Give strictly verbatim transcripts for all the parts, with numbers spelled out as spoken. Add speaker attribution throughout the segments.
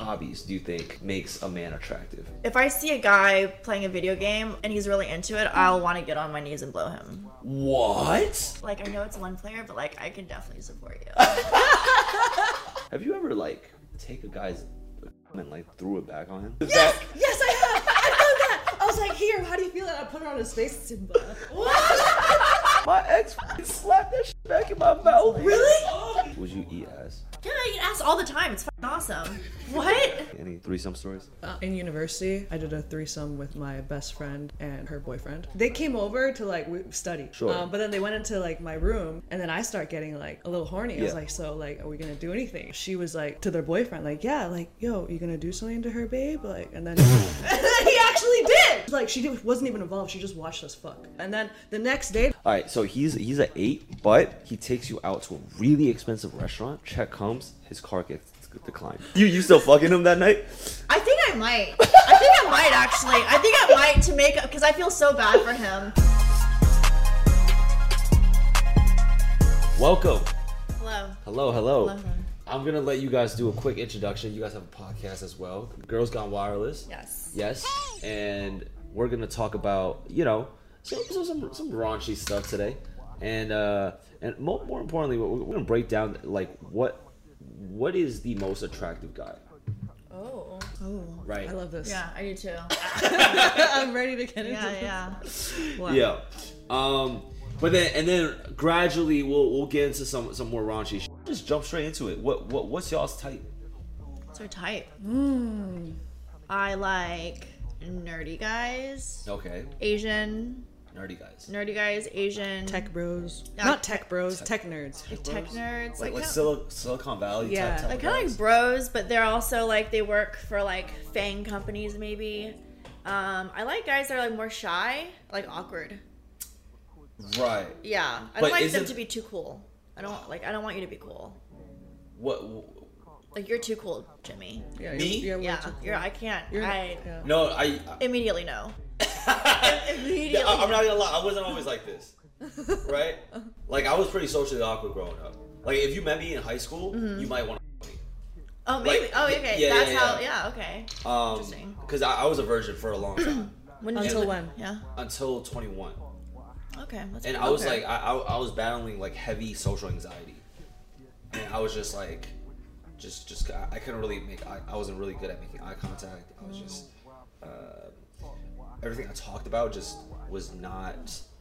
Speaker 1: hobbies do you think makes a man attractive?
Speaker 2: If I see a guy playing a video game and he's really into it, I'll want to get on my knees and blow him.
Speaker 1: What?
Speaker 2: Like, I know it's one player, but like, I can definitely support you.
Speaker 1: Have you ever like take a guy's and like threw it back on him?
Speaker 3: Yes, yes, I have. I've done that. I was like, here, how do you feel? And I put it on his face, Simba. What?
Speaker 1: My ex slapped that shit back in my mouth.
Speaker 2: Really?
Speaker 1: Would you eat ass?
Speaker 2: Yeah, I eat ass all the time. It's fucking awesome. What?
Speaker 1: Any threesome stories?
Speaker 3: Uh, in university, I did a threesome with my best friend and her boyfriend. They came over to like w- study,
Speaker 1: Sure.
Speaker 3: um, but then they went into like my room, and then I start getting like a little horny. I was
Speaker 1: Yeah.
Speaker 3: like, so like, are we gonna do anything? She was like to their boyfriend, like, yeah, like, yo, you gonna do something to her, babe? Like, and then, and then he actually did. Like, she did, wasn't even involved. She just watched us fuck. And then the next day,
Speaker 1: All right, so he's he's at eight, but he takes you out to a really expensive restaurant. Check comes, his car gets declined. You you still fucking him that night?
Speaker 2: I think I might. I think I might actually. I think I might to make up because I feel so bad for him.
Speaker 1: Welcome.
Speaker 2: Hello.
Speaker 1: Hello, hello.
Speaker 2: Hello.
Speaker 1: I'm gonna let you guys do a quick introduction. You guys have a podcast as well, Girls Gone Wireless.
Speaker 2: Yes.
Speaker 1: Yes, and we're gonna talk about you know some some some, some raunchy stuff today, and uh, and more, more importantly, we're, we're gonna break down like what what is the most attractive guy,
Speaker 2: Oh.
Speaker 3: oh,
Speaker 1: right?
Speaker 3: I love this.
Speaker 2: Yeah, I do too.
Speaker 3: I'm ready to get into
Speaker 2: Yeah,
Speaker 3: this.
Speaker 2: yeah.
Speaker 3: Wow.
Speaker 1: Yeah. Um, but then and then gradually we'll we'll get into some some more raunchy shit. Just jump straight into it. What what what's y'all's type?
Speaker 2: What's your type?
Speaker 3: Mm.
Speaker 2: I like nerdy guys,
Speaker 1: Okay,
Speaker 2: Asian,
Speaker 1: nerdy guys.
Speaker 2: nerdy guys, Asian,
Speaker 3: Tech bros.
Speaker 2: Yeah,
Speaker 3: Not
Speaker 2: tech-
Speaker 3: tech bros, tech nerds.
Speaker 2: like tech nerds,
Speaker 1: Like like
Speaker 2: kinda-
Speaker 1: Sil- Silicon Valley.
Speaker 3: Yeah.
Speaker 1: type, type
Speaker 2: like
Speaker 1: of
Speaker 2: kind of
Speaker 1: guys.
Speaker 2: like bros, but they're also like they work for like FANG companies maybe. Um, I like guys that are like more shy, like awkward.
Speaker 1: Right.
Speaker 2: Yeah, I
Speaker 1: But
Speaker 2: don't like them
Speaker 1: isn't-
Speaker 2: to be too cool. I don't like. I don't want you to be cool.
Speaker 1: What?
Speaker 2: Like you're too cool, Jimmy.
Speaker 3: Yeah,
Speaker 1: Me?
Speaker 3: You're, you're
Speaker 2: Yeah,
Speaker 3: way too cool.
Speaker 2: you're. I can't.
Speaker 3: You're-
Speaker 2: I
Speaker 3: yeah.
Speaker 1: No, I.
Speaker 2: immediately know.
Speaker 1: I
Speaker 2: Immediately.
Speaker 1: I'm not gonna lie. I wasn't always like this, right? Like I was pretty socially awkward growing up. Like if you met me in high school,
Speaker 2: Mm-hmm.
Speaker 1: you might want to me.
Speaker 2: Oh, maybe.
Speaker 1: like,
Speaker 2: oh, okay.
Speaker 1: yeah,
Speaker 2: That's
Speaker 1: yeah,
Speaker 2: how.
Speaker 1: yeah.
Speaker 2: Yeah. Okay.
Speaker 1: Um,
Speaker 2: Interesting.
Speaker 1: because I, I was a virgin for a long time
Speaker 2: When did
Speaker 3: Until
Speaker 2: you,
Speaker 3: when?
Speaker 2: Yeah.
Speaker 1: until twenty-one,
Speaker 2: Okay. That's
Speaker 1: and
Speaker 2: cool.
Speaker 1: I was
Speaker 2: Okay.
Speaker 1: like, I, I I was battling like heavy social anxiety, and I was just like, just just I, I couldn't really make. I, I wasn't really good at making eye contact. I was just. Uh, everything I talked about just was not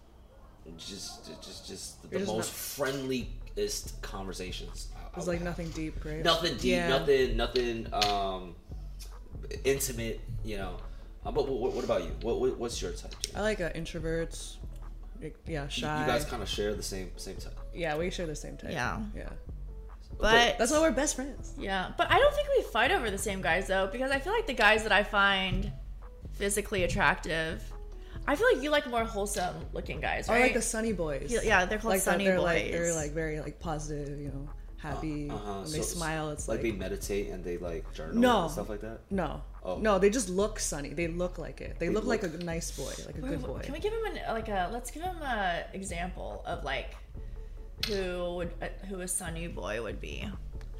Speaker 1: just just just the
Speaker 3: You're just
Speaker 1: most
Speaker 3: not-
Speaker 1: friendliest conversations. I- I
Speaker 3: It was
Speaker 1: would
Speaker 3: like
Speaker 1: have.
Speaker 3: nothing deep, right?
Speaker 1: nothing deep,
Speaker 3: Yeah.
Speaker 1: nothing nothing um intimate, you know. Uh, but what, what about you? What, what what's your type? Jay?
Speaker 3: I like uh, introverts. Like, yeah,
Speaker 1: You,
Speaker 3: shy.
Speaker 1: you guys kind of share the same same type.
Speaker 3: yeah, we share the same type.
Speaker 2: Yeah.
Speaker 3: Yeah.
Speaker 2: But
Speaker 3: That's why we're best friends.
Speaker 2: yeah, but I don't think we fight over the same guys though, because I feel like the guys that I find physically attractive, I feel like you like more wholesome looking guys,
Speaker 3: Or
Speaker 2: right?
Speaker 3: like the sunny boys.
Speaker 2: Yeah, they're called
Speaker 3: like that
Speaker 2: sunny
Speaker 3: they're
Speaker 2: boys.
Speaker 3: Like, they're like very like positive, you know, happy.
Speaker 1: Uh-huh.
Speaker 3: When they
Speaker 1: So-
Speaker 3: smile, it's
Speaker 1: like,
Speaker 3: like,
Speaker 1: they meditate and they like journal
Speaker 3: No.
Speaker 1: and stuff like that.
Speaker 3: no,
Speaker 1: Oh.
Speaker 3: no. They just look sunny. They look like it. They,
Speaker 1: They
Speaker 3: look, like a
Speaker 1: look-
Speaker 3: nice boy, like a
Speaker 2: Wait,
Speaker 3: good
Speaker 2: wait,
Speaker 3: boy.
Speaker 2: Can we give him an like a let's give him a example of like who would uh, who a sunny boy would be.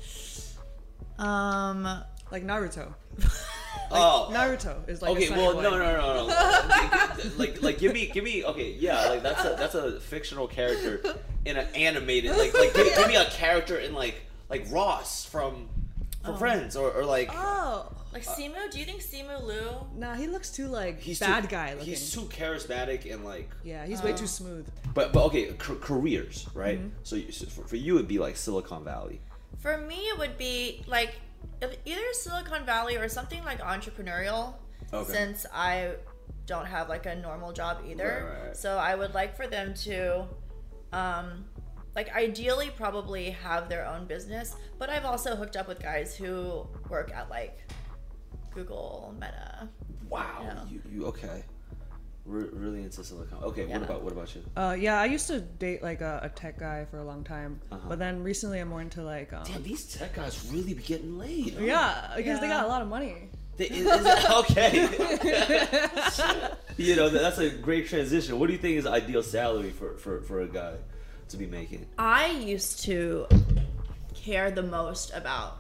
Speaker 2: Um
Speaker 3: Like Naruto.
Speaker 1: Oh.
Speaker 3: Naruto is like a
Speaker 1: Okay,
Speaker 3: sunny
Speaker 1: well,
Speaker 3: boy.
Speaker 1: no, no, no, no. like, like, give me, give me. Okay, yeah, like that's a that's a fictional character in an animated. Like, like, give, give me a character in like like Ross from from Friends, or, or like
Speaker 3: Oh.
Speaker 2: like Simu, do you think Simu Liu?
Speaker 3: Nah, he looks too like
Speaker 1: he's
Speaker 3: bad
Speaker 1: too,
Speaker 3: guy looking.
Speaker 1: He's too charismatic and like.
Speaker 3: yeah, he's way too smooth.
Speaker 1: But but okay, ca- careers, right? So, you, so for, for you, it'd be like Silicon Valley.
Speaker 2: For me, it would be like either Silicon Valley or something like entrepreneurial.
Speaker 1: Okay.
Speaker 2: Since I don't have like a normal job either,
Speaker 1: Right, right, right.
Speaker 2: so I would like for them to, um, like ideally probably have their own business. But I've also hooked up with guys who work at like Google, Meta.
Speaker 1: Wow,
Speaker 2: Yeah.
Speaker 1: you, you okay? Re- really into Silicon. Okay,
Speaker 2: Yeah.
Speaker 1: what about what about you?
Speaker 3: Uh, yeah, I used to date like a, a tech guy for a long time,
Speaker 1: Uh-huh.
Speaker 3: but then recently I'm more into like, um,
Speaker 1: Damn, these tech guys really be getting laid. Huh?
Speaker 3: yeah, because they
Speaker 2: Yeah.
Speaker 3: got a lot of money.
Speaker 1: They, is, is it, okay. You know, that's a great transition. What do you think is the ideal salary for, for, for a guy to be making?
Speaker 2: I used to care the most about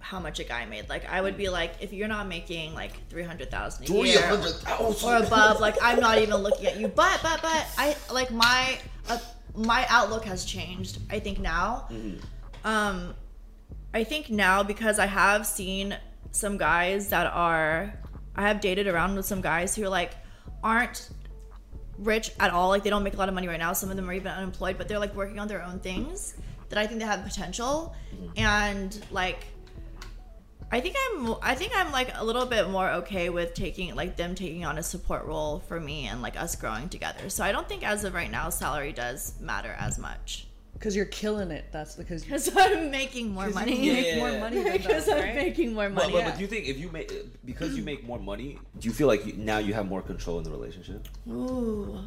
Speaker 2: how much a guy made. Like I would be like, if you're not making like three hundred thousand a
Speaker 1: three
Speaker 2: year
Speaker 1: hundred thousand
Speaker 2: or above, like I'm not even looking at you. But but but I like my uh, my outlook has changed. I think now, mm-hmm. um, I think now because I have seen some guys that are, I have dated around with some guys who like aren't rich at all. Like they don't make a lot of money right now. Some of them are even unemployed, but they're like working on their own things that I think they have potential. Mm-hmm. And like I think I'm I think I'm like a little bit more okay with taking like them taking on a support role for me and like us growing together. So I don't think as of right now salary does matter as much.
Speaker 3: Because you're killing it. That's because
Speaker 2: because I'm making more money.
Speaker 3: You make yeah. more money than
Speaker 2: because
Speaker 3: that,
Speaker 2: I'm
Speaker 3: right?
Speaker 2: making more money.
Speaker 1: But, but,
Speaker 2: yeah.
Speaker 1: but do you think if you make because you make more money, do you feel like you, now you have more control in the relationship?
Speaker 2: Ooh.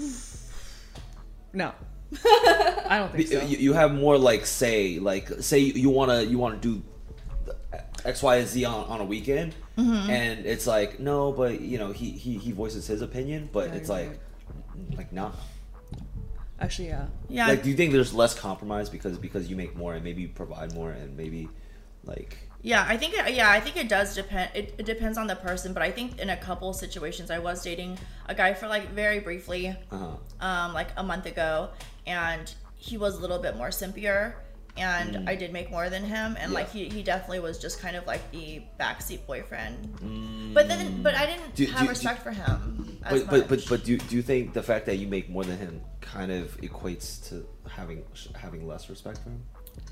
Speaker 3: No. I don't think so.
Speaker 1: You, you have more like say like say you wanna you wanna do X, Y, and Z on, on a weekend, mm-hmm. and it's like no, but you know he he, he voices his opinion, but yeah, it's like right. like nah.
Speaker 3: Actually, yeah.
Speaker 2: Yeah.
Speaker 1: Like, do you think there's less compromise because because you make more and maybe you provide more and maybe like?
Speaker 2: Yeah, I think it, yeah, I think it does depend. It, it depends on the person, but I think in a couple situations, I was dating a guy for like very briefly, uh-huh. um, like a month ago, and he was a little bit more simpier, and mm. I did make more than him, and yeah. like he, he definitely was just kind of like the backseat boyfriend. Mm. But then, but I didn't do, have do, respect do, for him. As
Speaker 1: but,
Speaker 2: much.
Speaker 1: but but but do do you think the fact that you make more than him kind of equates to having having less respect for him?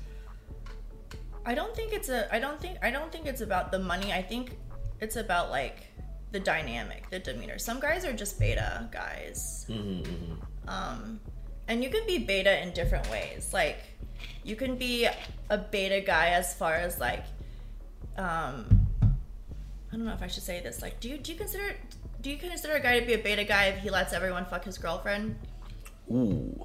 Speaker 2: I don't think it's a I don't think I don't think it's about the money. I think it's about like the dynamic, the demeanor. Some guys are just beta guys. Mm-hmm, mm-hmm. Um and you can be beta in different ways. Like you can be a beta guy as far as like um I don't know if I should say this. Like do you do you consider do you consider a guy to be a beta guy if he lets everyone fuck his girlfriend?
Speaker 1: Ooh.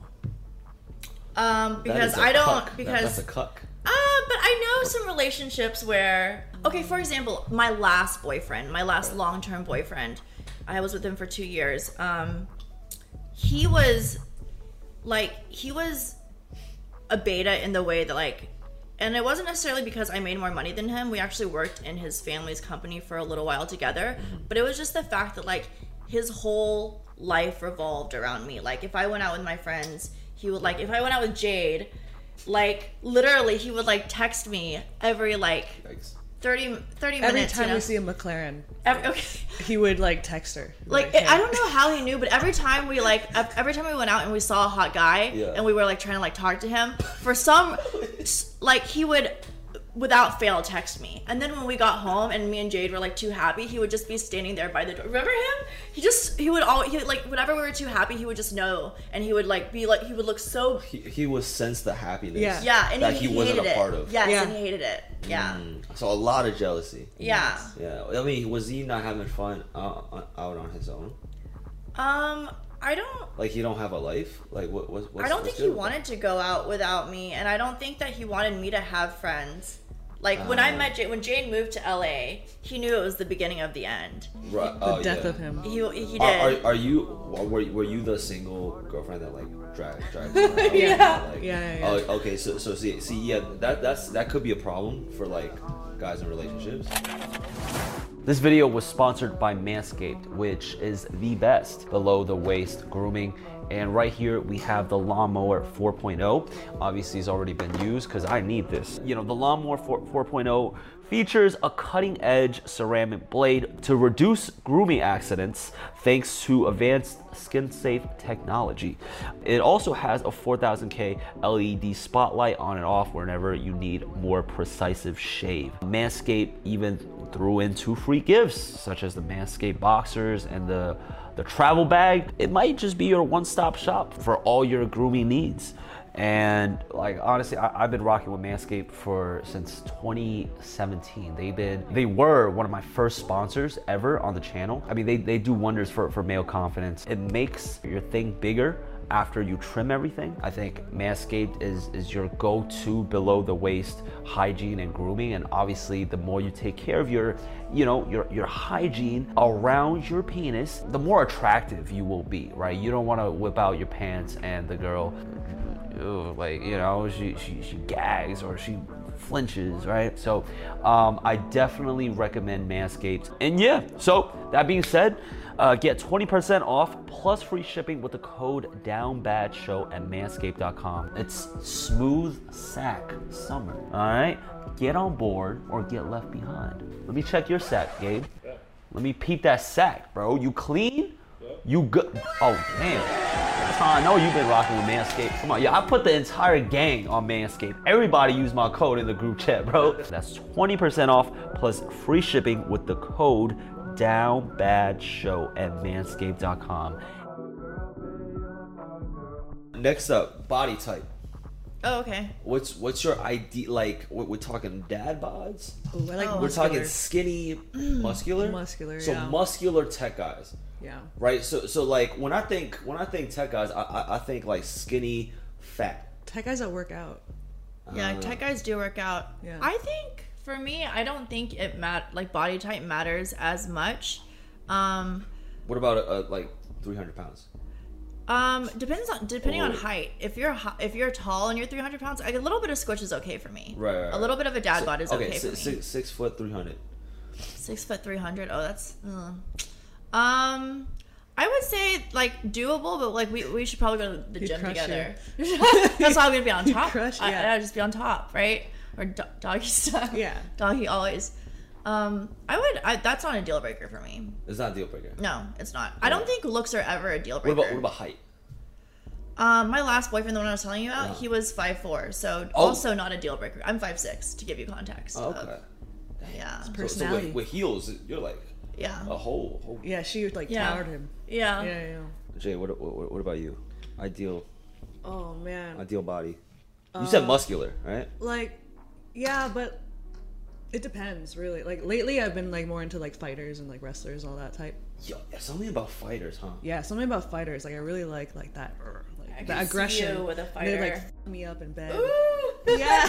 Speaker 2: Um because I don't
Speaker 1: cuck.
Speaker 2: because
Speaker 1: that, that's a cuck.
Speaker 2: Uh, but I know some relationships where, okay, for example, my last boyfriend, my last long-term boyfriend, I was with him for two years. Um, he was, like, he was a beta in the way that, like, and it wasn't necessarily because I made more money than him. We actually worked in his family's company for a little while together. But it was just the fact that, like, his whole life revolved around me. Like, if I went out with my friends, he would, like, if I went out with Jade... Like, literally, he would, like, text me every, like, thirty, thirty minutes.
Speaker 3: Every time
Speaker 2: you know?
Speaker 3: we see a McLaren,
Speaker 2: every, okay.
Speaker 3: he would, like, text her.
Speaker 2: Like, like hey. I don't know how he knew, but every time we, like, every time we went out and we saw a hot guy, yeah. and we were, like, trying to, like, talk to him, for some, like, he would... without fail text me. And then when we got home and me and Jade were like too happy, he would just be standing there by the door. Remember him? He just he would all he would, like whenever we were too happy, he would just know, and he would like be like he would look so
Speaker 1: he, he would sense the happiness
Speaker 2: yeah, yeah and
Speaker 1: that
Speaker 2: he,
Speaker 1: he,
Speaker 2: he
Speaker 1: wasn't a
Speaker 2: it.
Speaker 1: part of.
Speaker 2: Yes,
Speaker 3: yeah.
Speaker 2: and he hated it. Yeah.
Speaker 1: Mm. So a lot of jealousy.
Speaker 2: Yeah.
Speaker 1: Yeah. I mean, was he not having fun uh, out on his own?
Speaker 2: Um I don't
Speaker 1: like he don't have a life. Like what? what what's,
Speaker 2: I don't
Speaker 1: what's
Speaker 2: think he wanted to go out without me, and I don't think that he wanted me to have friends. Like, when uh, I met Jade, when Jade moved to L A, he knew it was the beginning of the end.
Speaker 1: Right.
Speaker 3: The
Speaker 1: oh,
Speaker 3: death
Speaker 1: yeah.
Speaker 3: of him.
Speaker 2: He, he did.
Speaker 1: Are, are, are you, were, were you the single girlfriend that, like, dragged, dragged around?
Speaker 2: yeah.
Speaker 1: Like,
Speaker 3: yeah. Yeah, yeah.
Speaker 1: Oh, okay, so, so see, see, yeah, that, that's, that could be a problem for, like, guys in relationships. This video was sponsored by Manscaped, which is the best below the waist grooming. And right here we have the Lawnmower four point oh. Obviously it's already been used because I need this. You know, the Lawnmower four point oh features a cutting edge ceramic blade to reduce grooming accidents thanks to advanced skin safe technology. It also has a four thousand K L E D spotlight on and off whenever you need more precise shave. Manscaped even threw in two free gifts such as the Manscaped boxers and the the travel bag. It might just be your one-stop shop for all your grooming needs. And like honestly, I, I've been rocking with Manscaped for since twenty seventeen. They've been, they were one of my first sponsors ever on the channel. I mean, they, they do wonders for, for male confidence. It makes your thing bigger after you trim everything. I think Manscaped is, is your go-to below the waist hygiene and grooming. And obviously the more you take care of your, you know, your, your hygiene around your penis, the more attractive you will be, right? You don't want to whip out your pants and the girl, Ugh, like, you know, she, she she gags or she
Speaker 4: flinches, right? So um, I definitely recommend Manscaped. And yeah, so that being said, uh, get twenty percent off plus free shipping with the code DownBadShow at manscaped dot com. It's smooth sack summer, all right? Get on board or get left behind. Let me check your sack, Gabe. Let me peep that sack, bro. You clean? You good? Oh, damn. That's how I know you've been rocking with Manscaped. Come on, yeah, I put the entire gang on Manscaped. Everybody use my code in the group chat, bro. That's twenty percent off plus free shipping with the code DownBadShow at manscaped dot com.
Speaker 1: Next up, body type.
Speaker 2: Oh, okay.
Speaker 1: What's what's your idea? Like, we're, we're talking dad bods.
Speaker 3: Ooh, I like
Speaker 2: Oh.
Speaker 1: We're
Speaker 3: muscular.
Speaker 1: talking skinny, muscular.
Speaker 3: Muscular,
Speaker 1: So
Speaker 3: yeah.
Speaker 1: muscular tech guys,
Speaker 3: Yeah.
Speaker 1: right? So so like when I think when I think tech guys, I I, I think like skinny, fat.
Speaker 3: Tech guys that work out.
Speaker 2: Yeah,
Speaker 1: Uh,
Speaker 2: tech guys do work out.
Speaker 3: Yeah.
Speaker 2: I think for me, I don't think it mat like body type matters as much. Um,
Speaker 1: What about uh, like three hundred pounds?
Speaker 2: um, depends on depending on
Speaker 1: Oh.
Speaker 2: height. If you're hi- if you're tall and you're three hundred pounds, like a little bit of squish is okay for me.
Speaker 1: Right, right,
Speaker 2: A
Speaker 1: right.
Speaker 2: little bit of a dad
Speaker 1: Si-
Speaker 2: bod is
Speaker 1: okay,
Speaker 2: okay,
Speaker 1: si-
Speaker 2: for me.
Speaker 1: six, six foot, three hundred.
Speaker 2: Six foot three hundred. Oh, that's. Uh. Um, I would say like doable, but like we, we should probably go to the
Speaker 3: You'd
Speaker 2: gym
Speaker 3: crush
Speaker 2: together. That's why I'm gonna be on
Speaker 3: You'd
Speaker 2: top.
Speaker 3: crush,
Speaker 2: I,
Speaker 3: yeah.
Speaker 2: I'd just be on top, right? Or do- doggy style.
Speaker 3: Yeah.
Speaker 2: Doggy always. Um, I would. I, that's not a deal breaker for me.
Speaker 1: It's not a deal breaker.
Speaker 2: No, it's not. I don't think looks are ever a deal
Speaker 1: What
Speaker 2: breaker.
Speaker 1: about what about height?
Speaker 2: Um, my last boyfriend, the one I was telling you about,
Speaker 1: Yeah.
Speaker 2: he was five four, so
Speaker 1: Oh.
Speaker 2: also not a deal breaker. I'm five six to give you context.
Speaker 1: Oh,
Speaker 2: of-
Speaker 1: okay.
Speaker 2: yeah.
Speaker 1: So, so
Speaker 3: Personality.
Speaker 1: with, with heels, you're like
Speaker 2: Yeah.
Speaker 1: a whole. whole...
Speaker 3: Yeah, she like
Speaker 2: Yeah.
Speaker 3: towered him.
Speaker 2: Yeah.
Speaker 3: Yeah, yeah.
Speaker 1: Jay, what, what what about you? Ideal
Speaker 3: Oh man.
Speaker 1: ideal body. You
Speaker 3: Uh,
Speaker 1: said muscular, right?
Speaker 3: Like, yeah, but it depends really. Like lately, I've been like more into like fighters and like wrestlers, all that type.
Speaker 1: Yo, something about fighters, huh?
Speaker 3: Yeah, something about fighters. Like I really like like that. er,
Speaker 2: I
Speaker 3: Like
Speaker 2: can
Speaker 3: the
Speaker 2: see
Speaker 3: aggression.
Speaker 2: you with a
Speaker 3: They like
Speaker 2: fighter.
Speaker 3: f- me up in bed.
Speaker 2: Ooh.
Speaker 3: Yeah.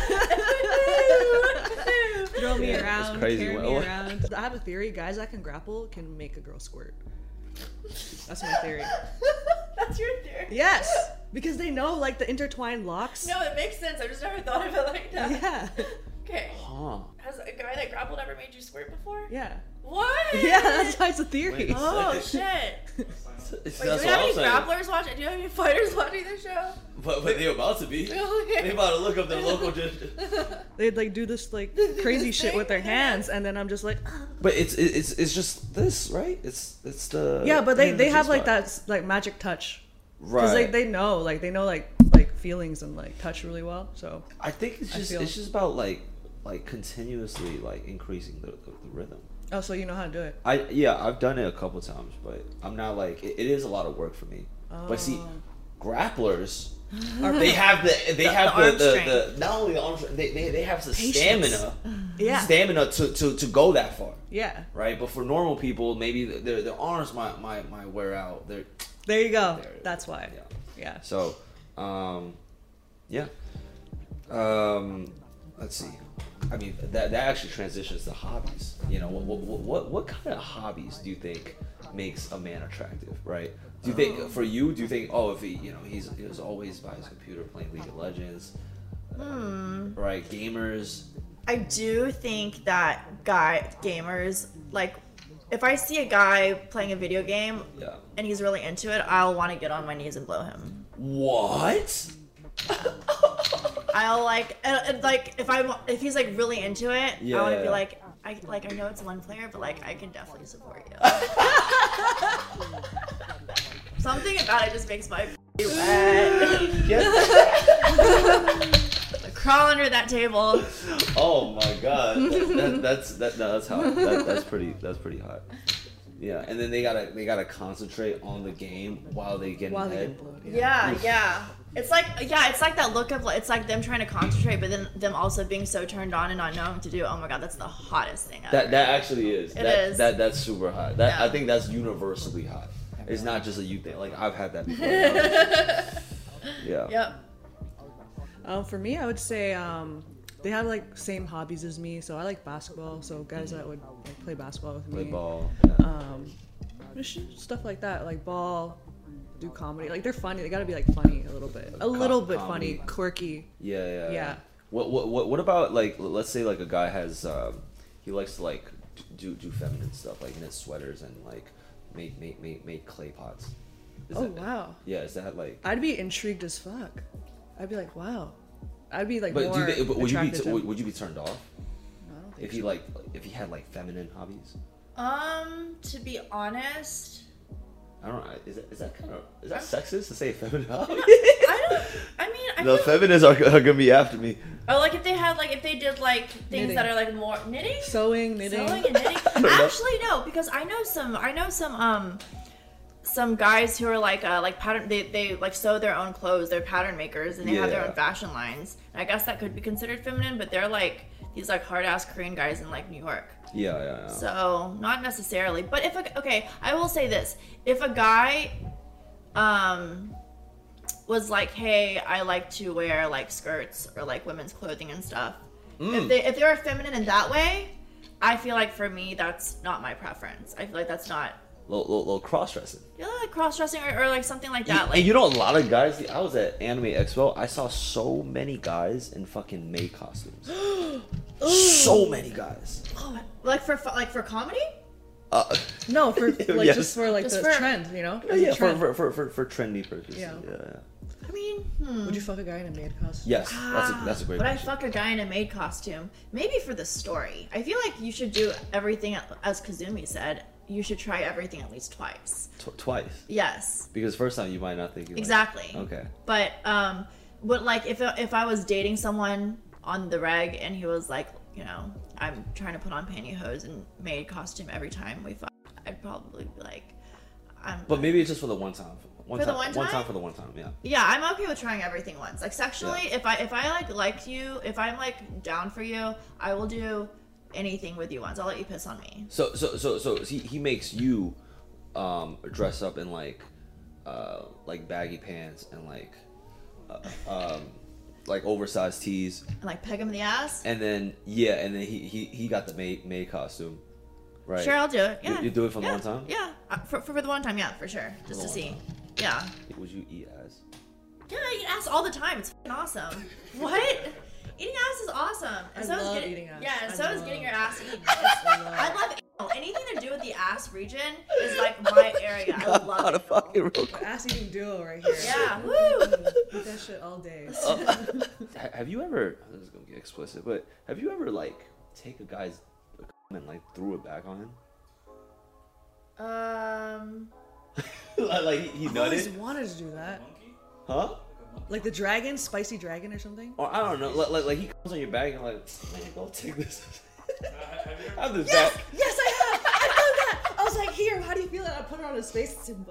Speaker 3: Throw me
Speaker 1: Yeah, that's
Speaker 3: around,
Speaker 1: crazy.
Speaker 3: carry
Speaker 1: What-
Speaker 3: me
Speaker 1: what-
Speaker 3: around. I have a theory: guys that can grapple can make a girl squirt. That's my theory.
Speaker 2: That's your theory.
Speaker 3: Yes, because they know like the intertwined locks.
Speaker 2: No, it makes sense. I've just never thought of it like that.
Speaker 3: Yeah.
Speaker 2: Okay.
Speaker 1: Huh.
Speaker 2: Has a guy that grappled ever made you squirt before?
Speaker 3: Yeah.
Speaker 2: What?
Speaker 3: Yeah, that's why it's a theory.
Speaker 1: Wait.
Speaker 2: Oh
Speaker 1: Second.
Speaker 2: shit.
Speaker 1: It's,
Speaker 2: Wait,
Speaker 1: that's
Speaker 2: do you
Speaker 1: what
Speaker 2: have
Speaker 1: I'm
Speaker 2: any
Speaker 1: saying.
Speaker 2: grapplers watching? Do you have any fighters watching the show?
Speaker 1: But, but they're about to be.
Speaker 2: Okay.
Speaker 1: They about to look up their local judge.
Speaker 3: They'd like do this like crazy shit with their hands, and then I'm just like,
Speaker 1: But it's it's it's just this, right? It's it's the
Speaker 3: yeah, but they
Speaker 1: the
Speaker 3: they have
Speaker 1: G-spot.
Speaker 3: like that like magic touch,
Speaker 1: right.
Speaker 3: because they they know like they know like like feelings and like touch really well. So
Speaker 1: I think it's
Speaker 3: I
Speaker 1: just
Speaker 3: feel-
Speaker 1: it's just about like like continuously like increasing the, the, the rhythm.
Speaker 3: oh, so you know how to do it.
Speaker 1: I yeah, I've done it a couple times, but I'm not like it, it is a lot of work for me. But see,
Speaker 3: Oh.
Speaker 1: grapplers, they have the they
Speaker 2: The-
Speaker 1: have
Speaker 2: the
Speaker 1: the
Speaker 2: arm
Speaker 1: the,
Speaker 2: strength.
Speaker 1: the, not only the arm strength, they, they, they have the
Speaker 3: Patience.
Speaker 1: stamina,
Speaker 3: Yeah.
Speaker 1: stamina to, to, to go that far,
Speaker 3: Yeah.
Speaker 1: right? But for normal people, maybe their their arms might might, might wear out. They're
Speaker 3: There you go.
Speaker 1: There.
Speaker 3: That's why.
Speaker 1: yeah.
Speaker 3: Yeah.
Speaker 1: So, um, yeah. Um, let's see. I mean, that that actually transitions to hobbies. You know, what what what, what kind of hobbies do you think makes a man attractive, right? Do you think for you? Do you think oh, if he you know he's he was always by his computer playing League of Legends,
Speaker 2: Hmm.
Speaker 1: right? Gamers.
Speaker 2: I do think that guy gamers like if I see a guy playing a video game
Speaker 1: Yeah.
Speaker 2: and he's really into it, I'll want to get on my knees and blow him.
Speaker 1: What?
Speaker 2: I'll like and, and, like if I'm if he's like really into it,
Speaker 1: Yeah,
Speaker 2: I want to
Speaker 1: yeah,
Speaker 2: be
Speaker 1: yeah.
Speaker 2: like I like I know it's one player, but like I can definitely support you. Something about it just makes my wet. Crawl under that table.
Speaker 1: Oh my god, that, that, that's that, no, that's hot. That, that's pretty. That's pretty hot. Yeah, and then they gotta they gotta concentrate on the game while they get
Speaker 3: While they
Speaker 1: ahead.
Speaker 3: get blowed. Yeah.
Speaker 2: Yeah, yeah. It's like yeah, it's like that look of like it's like them trying to concentrate, but then them also being so turned on and not knowing what to do. Oh my god, that's the hottest thing ever.
Speaker 1: That that actually is.
Speaker 2: It
Speaker 1: that,
Speaker 2: is.
Speaker 1: That that's super hot. That
Speaker 2: Yeah.
Speaker 1: I think that's universally hot. It's not just a you thing. Like I've had that before. yeah.
Speaker 2: Yep.
Speaker 3: Um, for me, I would say um, they have like same hobbies as me. So I like basketball. So guys that would like play basketball with
Speaker 1: Play
Speaker 3: me.
Speaker 1: ball.
Speaker 3: Um, just stuff like that, like ball, do comedy. Like they're funny. They gotta be like funny a little bit, a little bit
Speaker 1: comedy.
Speaker 3: funny, quirky.
Speaker 1: Yeah, yeah.
Speaker 3: Yeah.
Speaker 1: What what what what about like let's say like a guy has um, he likes to like do do feminine stuff like knit sweaters and like make make make make clay pots. Is
Speaker 3: Oh
Speaker 1: that,
Speaker 3: wow.
Speaker 1: Yeah, is that like?
Speaker 3: I'd be intrigued as fuck. I'd be like, wow. I'd be like
Speaker 1: But, do
Speaker 3: more
Speaker 1: you, think- but would you be
Speaker 3: attracted
Speaker 1: t-
Speaker 3: to
Speaker 1: would, would you be turned off
Speaker 3: I don't think
Speaker 1: if he
Speaker 3: so.
Speaker 1: like if he had like feminine hobbies?
Speaker 2: Um, to be honest,
Speaker 1: I don't know. Is that is that kind of is that sexist to say feminine hobby?
Speaker 2: I don't. I mean, I
Speaker 1: The
Speaker 2: feel,
Speaker 1: feminists are, are gonna be after me.
Speaker 2: or like if they had like if they did like things
Speaker 3: Knitting.
Speaker 2: that are like more knitting,
Speaker 3: Sewing, knitting.
Speaker 2: sewing and knitting.
Speaker 1: know.
Speaker 2: Actually, no, because I know some. I know some. Um, some guys who are like uh like pattern. They they like sew their own clothes. They're pattern makers and they have their
Speaker 1: Yeah.
Speaker 2: own fashion lines. And I guess that could be considered feminine, but they're like these like hard ass Korean guys in like New York.
Speaker 1: Yeah, yeah, yeah.
Speaker 2: So not necessarily, but if a, okay, I will say this: if a guy, um, was like, "Hey, I like to wear like skirts or like women's clothing and stuff,"
Speaker 1: Mm.
Speaker 2: if they if they're feminine in that way, I feel like for me that's not my preference. I feel like that's not
Speaker 1: little, little, little cross dressing.
Speaker 2: you know, like cross dressing or, or like something like that. Like
Speaker 1: And you know, a lot of guys. I was at Anime Expo. I saw so many guys in fucking maid costumes. So many guys.
Speaker 2: oh, like for fu- like for comedy.
Speaker 1: Uh,
Speaker 3: No, for like
Speaker 1: Yes.
Speaker 3: just for like
Speaker 2: Just
Speaker 3: the
Speaker 2: for-
Speaker 3: trend, you know? As a
Speaker 1: yeah, for,
Speaker 3: trend.
Speaker 1: for, for, for, for trendy purposes.
Speaker 3: Yeah.
Speaker 1: Yeah, yeah.
Speaker 2: I mean, hmm.
Speaker 3: Would you fuck a guy in a maid costume?
Speaker 1: Yes, that's a, that's a great
Speaker 2: But I
Speaker 1: question.
Speaker 2: fuck a guy in a maid costume. Maybe for the story. I feel like you should do everything, as Kazumi said, you should try everything at least twice.
Speaker 1: Tw- twice.
Speaker 2: Yes,
Speaker 1: Because first time you might not think you like-
Speaker 2: exactly.
Speaker 1: Okay.
Speaker 2: But, um, but like if, if I was dating someone on the reg and he was like, you know, I'm trying to put on pantyhose and maid costume every time we fuck, I'd probably be like, I'm,
Speaker 1: But maybe it's just for the one time. One
Speaker 2: For the
Speaker 1: time,
Speaker 2: one
Speaker 1: One
Speaker 2: time?
Speaker 1: time for the one time, yeah.
Speaker 2: yeah, I'm okay with trying everything once. Like sexually, if I if I like liked you, if I'm like down for you, I will do anything with you once. I'll let you piss on me.
Speaker 1: So so so so he he makes you um dress up in like uh like baggy pants and like uh, um like oversized tees,
Speaker 2: And like peg him in the ass.
Speaker 1: and then yeah, and then he he, he got the maid maid costume, right?
Speaker 2: Sure, I'll do it.
Speaker 1: You-
Speaker 2: Yeah.
Speaker 1: you do it for the
Speaker 2: yeah.
Speaker 1: one time?
Speaker 2: Yeah, uh, for, for the one time, yeah, for sure, just to
Speaker 1: the
Speaker 2: see.
Speaker 1: one
Speaker 2: Yeah.
Speaker 1: Would you eat ass?
Speaker 2: Yeah, I eat ass all the time. It's fucking awesome. What? Eating ass is awesome. And
Speaker 3: I
Speaker 2: so is
Speaker 3: love
Speaker 2: getting,
Speaker 3: eating ass.
Speaker 2: Yeah, and
Speaker 3: I
Speaker 2: so is
Speaker 3: love-
Speaker 2: getting your ass eaten.
Speaker 3: I love-
Speaker 2: I love anal. Anything to do with the ass region is like my area. I love
Speaker 1: How to
Speaker 2: it.
Speaker 1: fucking real quick.
Speaker 3: Ass eating duo right here.
Speaker 2: Yeah, woo!
Speaker 3: Eat that shit all day.
Speaker 1: Ha- Have you ever? This is gonna get explicit, but have you ever like take a guy's and like threw it back on him?
Speaker 2: Um,
Speaker 1: like, like he, he
Speaker 3: I've always
Speaker 1: nutted?
Speaker 3: wanted to do that.
Speaker 1: Huh?
Speaker 3: Like the dragon, spicy dragon or something.
Speaker 1: Or I don't know. Like, like, like he comes on your back and like, man, go take this. I have this
Speaker 3: Yes,
Speaker 1: back.
Speaker 3: yes, I have. I've done that. I was like, here, how do you feel? And I put it on his face, Simba.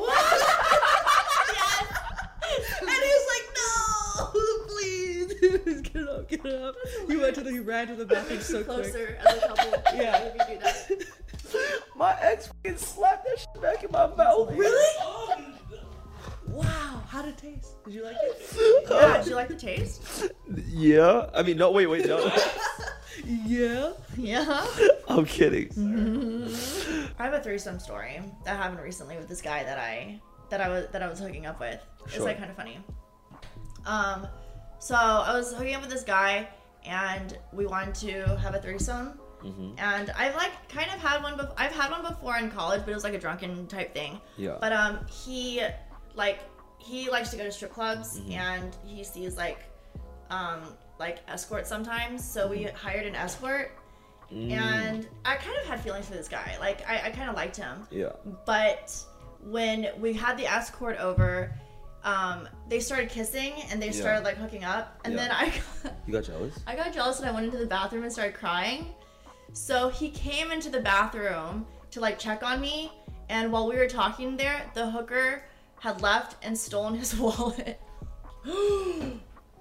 Speaker 3: And he was like, no, please, get it up, get it up. He went to the, he ran to the bathroom so quick.
Speaker 2: closer as a couple.
Speaker 3: Yeah.
Speaker 2: If you do that.
Speaker 1: My ex fucking slapped that shit back in my mouth.
Speaker 3: Really? Wow, how did it taste? Did you like it?
Speaker 2: Yeah, did you like the taste?
Speaker 1: Yeah. I mean, no. Wait, wait, no.
Speaker 3: Yeah.
Speaker 2: Yeah.
Speaker 1: I'm kidding.
Speaker 2: I have a threesome story that happened recently with this guy that I that I was that I was hooking up with. It's
Speaker 1: Sure.
Speaker 2: like kind of funny. Um, so I was hooking up with this guy, and we wanted to have a threesome.
Speaker 1: Mm-hmm.
Speaker 2: And I've like kind of had one. Bef- I've had one before in college, but it was like a drunken type thing.
Speaker 1: Yeah.
Speaker 2: But um, he like he likes to go to strip clubs,
Speaker 1: Mm-hmm.
Speaker 2: and he sees like um like escorts sometimes. So we hired an escort.
Speaker 1: Mm.
Speaker 2: And I kind of had feelings for this guy. Like, I, I kind of liked him.
Speaker 1: Yeah.
Speaker 2: But when we had the escort over, um, they started kissing and they
Speaker 1: Yeah.
Speaker 2: started, like, hooking up. And
Speaker 1: Yeah.
Speaker 2: then I got,
Speaker 1: You got jealous?
Speaker 2: I got jealous and I went into the bathroom and started crying. So he came into the bathroom to, like, check on me. And while we were talking there, the hooker had left and stolen his wallet.
Speaker 3: Oh,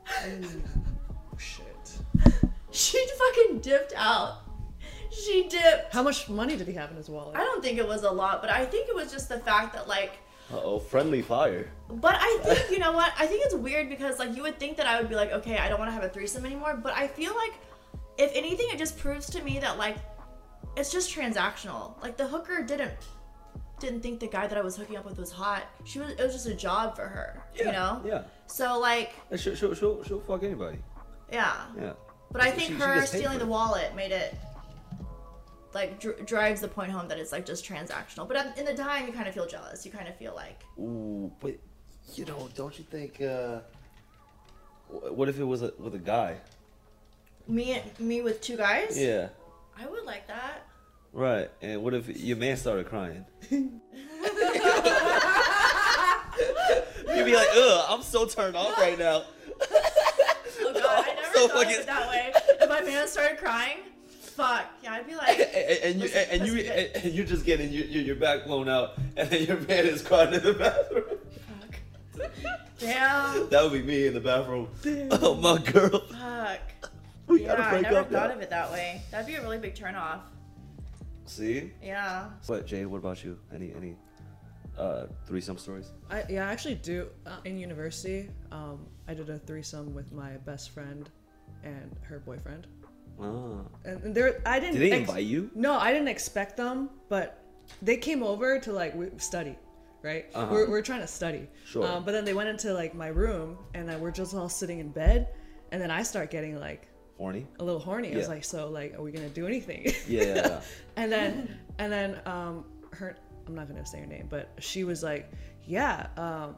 Speaker 3: shit.
Speaker 2: She fucking dipped out. She dipped.
Speaker 3: How much money did he have in his wallet?
Speaker 2: I don't think it was a lot, but I think it was just the fact that, like,
Speaker 1: Uh oh, friendly fire.
Speaker 2: but I think, you know what? I think it's weird because, like, you would think that I would be like, okay, I don't want to have a threesome anymore, but I feel like, if anything, it just proves to me that, like, it's just transactional. Like, the hooker didn't didn't think the guy that I was hooking up with was hot. She was, it was just a job for her,
Speaker 1: Yeah.
Speaker 2: you know?
Speaker 1: Yeah.
Speaker 2: So, like,
Speaker 1: And She'll, she'll, she'll, she'll fuck anybody.
Speaker 2: Yeah.
Speaker 1: Yeah.
Speaker 2: But I
Speaker 1: She-
Speaker 2: think
Speaker 1: she
Speaker 2: her
Speaker 1: gets paid
Speaker 2: stealing
Speaker 1: for
Speaker 2: the
Speaker 1: it.
Speaker 2: wallet made it like dr- drives the point home that it's like just transactional. But at- in the time, you kind of feel jealous. You kind of feel like,
Speaker 1: Ooh, but you know, don't you think? Uh, wh- what if it was a, with a guy?
Speaker 2: me me with two guys.
Speaker 1: Yeah.
Speaker 2: I would like that.
Speaker 1: Right. And what if your man started crying? You'd be like, ugh, I'm so turned off right now.
Speaker 2: Oh god, I never
Speaker 1: So
Speaker 2: thought of
Speaker 1: fucking-
Speaker 2: it that way. If my man started crying, fuck yeah, I'd be like,
Speaker 1: and, and you
Speaker 2: Listen,
Speaker 1: and you
Speaker 2: listen,
Speaker 1: and, and you're just getting your, your your back blown out, and then your man is crying in the bathroom.
Speaker 2: fuck. Damn.
Speaker 1: That would be me in the bathroom. Oh my girl,
Speaker 2: Fuck.
Speaker 1: we
Speaker 2: Yeah,
Speaker 1: gotta
Speaker 2: I
Speaker 1: break
Speaker 2: never
Speaker 1: up
Speaker 2: thought
Speaker 1: now.
Speaker 2: of it that way. That'd be a really big turnoff.
Speaker 1: See?
Speaker 2: Yeah.
Speaker 1: What, Jay? What about you? Any any uh threesome stories?
Speaker 3: I, yeah, I actually do. Uh, in university, um, I did a threesome with my best friend and her boyfriend.
Speaker 1: Ah.
Speaker 3: And, and there, I didn't.
Speaker 1: Did they
Speaker 3: ex-
Speaker 1: invite you?
Speaker 3: No, I didn't expect them, but they came over to like we study, right?
Speaker 1: Uh-huh.
Speaker 3: We're, we're trying to study.
Speaker 1: Sure.
Speaker 3: Um, but then they went into like my room, and then we're just all sitting in bed, and then I start getting like
Speaker 1: Horny?
Speaker 3: a little horny. I was
Speaker 1: Yeah.
Speaker 3: like, so like, are we gonna do anything?
Speaker 1: Yeah, yeah, yeah.
Speaker 3: and then and then um her, I'm not gonna say her name, but she was like, yeah, um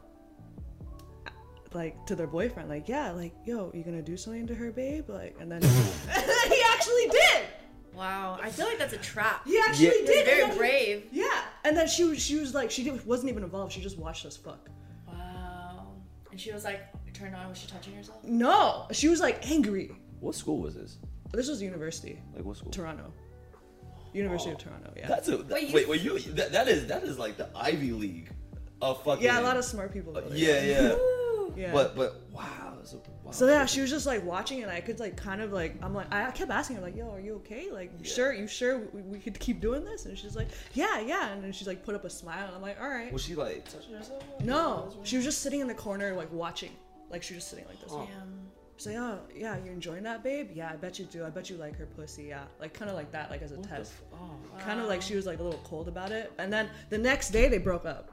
Speaker 3: like to their boyfriend, like, yeah, like, yo, you gonna do something to her, babe? Like, and then and then he actually did.
Speaker 2: Wow. I feel like that's a trap.
Speaker 3: He actually
Speaker 1: Yeah.
Speaker 2: It's
Speaker 3: did.
Speaker 2: very
Speaker 3: and then-
Speaker 2: brave.
Speaker 3: Yeah. And then she was she was like, she did, wasn't even involved. She just watched us fuck.
Speaker 2: Wow. And she was like turned on. Was she touching herself?
Speaker 3: No, she was like angry.
Speaker 1: What school was this?
Speaker 3: This was university,
Speaker 1: Like what school?
Speaker 3: Toronto, University of Toronto. Yeah.
Speaker 1: That's a that,
Speaker 2: Wait,
Speaker 1: wait,
Speaker 2: you-
Speaker 1: wait, you that, that is that is like the Ivy League of fucking.
Speaker 3: Yeah, a lot of smart people. Go there.
Speaker 1: Yeah, yeah.
Speaker 2: Ooh.
Speaker 3: Yeah.
Speaker 1: But but wow. That's a, wow.
Speaker 3: So yeah, she was just like watching, and I could like kind of like I'm like I kept asking her like, "Yo, are you okay? Like, you
Speaker 1: Yeah.
Speaker 3: sure? You sure we, we could keep doing this?" And she's like, "Yeah, yeah." And then she's like put up a smile, and I'm like, "All right."
Speaker 1: Was she like touching herself?
Speaker 3: No, she was just sitting in the corner like watching, like she was just sitting like this.
Speaker 1: Oh.
Speaker 2: Damn.
Speaker 3: She's like, "Oh yeah, you enjoying that, babe? Yeah, I bet you do. I bet you like her pussy. Yeah, like kind of like that, like as a
Speaker 1: What the
Speaker 3: test.
Speaker 1: f- oh.
Speaker 3: Kind of like she was like a little cold about it. And then the next day they broke up.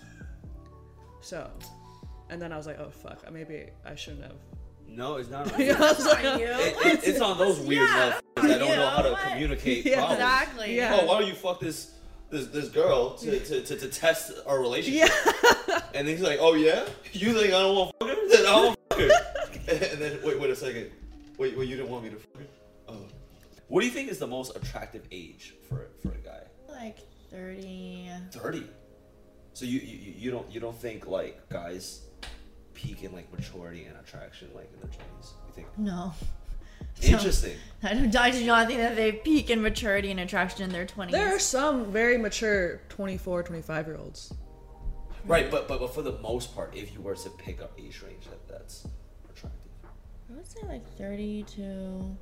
Speaker 3: So, and then I was like, oh fuck, maybe I shouldn't have.
Speaker 1: No, it's not.
Speaker 3: Yeah, I was
Speaker 2: That's
Speaker 3: like,
Speaker 2: on you.
Speaker 1: It, it, it's on those weird
Speaker 2: Yeah.
Speaker 1: motherfuckers that don't know how to
Speaker 2: What?
Speaker 1: communicate
Speaker 3: Yeah.
Speaker 1: problems.
Speaker 2: Exactly.
Speaker 3: Yeah.
Speaker 1: Oh, why don't you fuck this this this girl to, to, to, to test our relationship?
Speaker 3: Yeah.
Speaker 1: And he's like, oh yeah? You think I don't want to fuck her? Then I don't fuck her. And then, wait, wait a second. Wait, wait, you didn't want me to fuck her? Oh. What do you think is the most attractive age for for a guy?
Speaker 2: Like thirty.
Speaker 1: thirty. So you, you you don't you don't think like guys peak in like maturity and attraction like in their twenties? You think?
Speaker 2: No.
Speaker 1: Interesting.
Speaker 2: I, don't, I do not think that they peak in maturity and attraction in their twenties.
Speaker 3: There are some very mature twenty-four, twenty-five year olds.
Speaker 1: Right, but, but but for the most part, if you were to pick up age range, that that's attractive.
Speaker 2: I would say like thirty to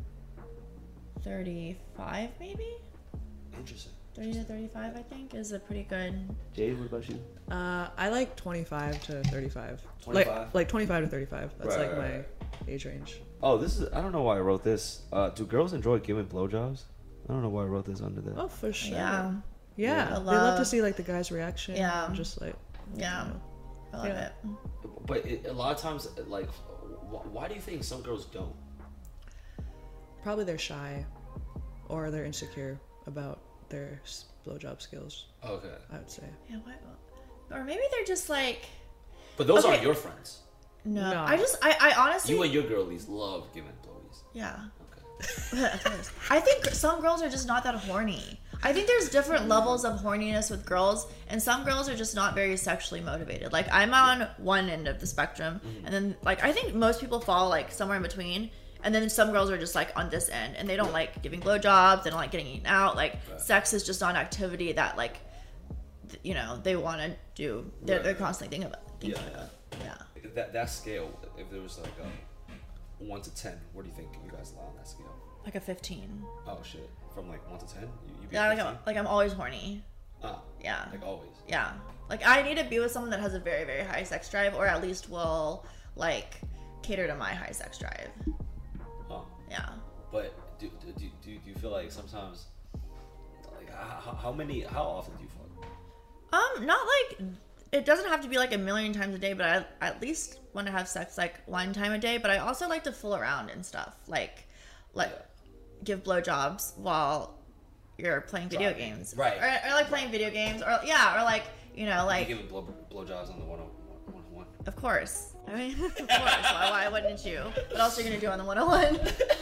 Speaker 2: thirty-five, maybe?
Speaker 1: Interesting.
Speaker 2: thirty to thirty-five, I think, is a pretty good.
Speaker 1: Jade, what about you?
Speaker 3: Uh, I like twenty-five to thirty-five.
Speaker 1: twenty-five?
Speaker 3: Like like twenty-five to thirty-five. That's
Speaker 1: Right,
Speaker 3: like
Speaker 1: right,
Speaker 3: my
Speaker 1: right.
Speaker 3: age range.
Speaker 1: Oh, this is I don't know why I wrote this. Uh, do girls enjoy giving blowjobs? I don't know why I wrote this under that.
Speaker 3: Oh, for sure.
Speaker 2: Yeah.
Speaker 3: Yeah.
Speaker 1: Yeah.
Speaker 3: They
Speaker 2: I
Speaker 3: love to
Speaker 2: love-
Speaker 3: see like the guy's reaction.
Speaker 2: Yeah.
Speaker 3: and just like.
Speaker 2: Yeah.
Speaker 3: you know.
Speaker 2: I love
Speaker 3: Yeah.
Speaker 2: it.
Speaker 1: But it, a lot of times, like, wh- why do you think some girls don't?
Speaker 3: Probably they're shy, or they're insecure about their s- blowjob skills.
Speaker 1: Okay.
Speaker 3: I would say.
Speaker 2: Yeah, what? Or maybe they're just like.
Speaker 1: But those
Speaker 2: Okay.
Speaker 1: aren't your friends.
Speaker 2: No.
Speaker 3: No.
Speaker 2: I just, I, I honestly.
Speaker 1: You and your girlies love giving blowies.
Speaker 2: Yeah.
Speaker 1: Okay.
Speaker 2: I think some girls are just not that horny. I think there's different levels of horniness with girls, and some girls are just not very sexually motivated. Like I'm on one end of the spectrum, and then like I think most people fall like somewhere in between, and then some girls are just like on this end, and they don't like giving blowjobs, they don't like getting eaten out. Like
Speaker 1: Right.
Speaker 2: sex is just not an activity that like, th- you know, they want to do. They're,
Speaker 1: Right.
Speaker 2: they're constantly thinking about.
Speaker 1: Yeah,
Speaker 2: Thinking about.
Speaker 1: yeah.
Speaker 2: Yeah.
Speaker 1: That that scale, if there was like a one to ten, where do you think you guys lie on that scale?
Speaker 2: Like a fifteen.
Speaker 1: Oh shit! From like one to ten, you, you be
Speaker 2: Yeah, like
Speaker 1: fifteen?
Speaker 2: I'm, like I'm always horny.
Speaker 1: Ah,
Speaker 2: Yeah.
Speaker 1: like always.
Speaker 2: Yeah. Like I need to be with someone that has a very, very high sex drive, or at least will like cater to my high sex drive.
Speaker 1: Huh.
Speaker 2: Yeah.
Speaker 1: But do do, do, do do you feel like sometimes, like how, how many, how often do you fuck?
Speaker 2: Um, not like it doesn't have to be like a million times a day, but I at least want to have sex like one time a day. But I also like to fool around and stuff, like like give blowjobs while you're playing video
Speaker 1: Right.
Speaker 2: games,
Speaker 1: Right.
Speaker 2: Or, or like playing video games, or yeah, or like you know,
Speaker 1: You
Speaker 2: like
Speaker 1: giving blow blowjobs on the one on one.
Speaker 2: of course. I mean, of course. Why, why wouldn't you? What else are you gonna do on the one oh one?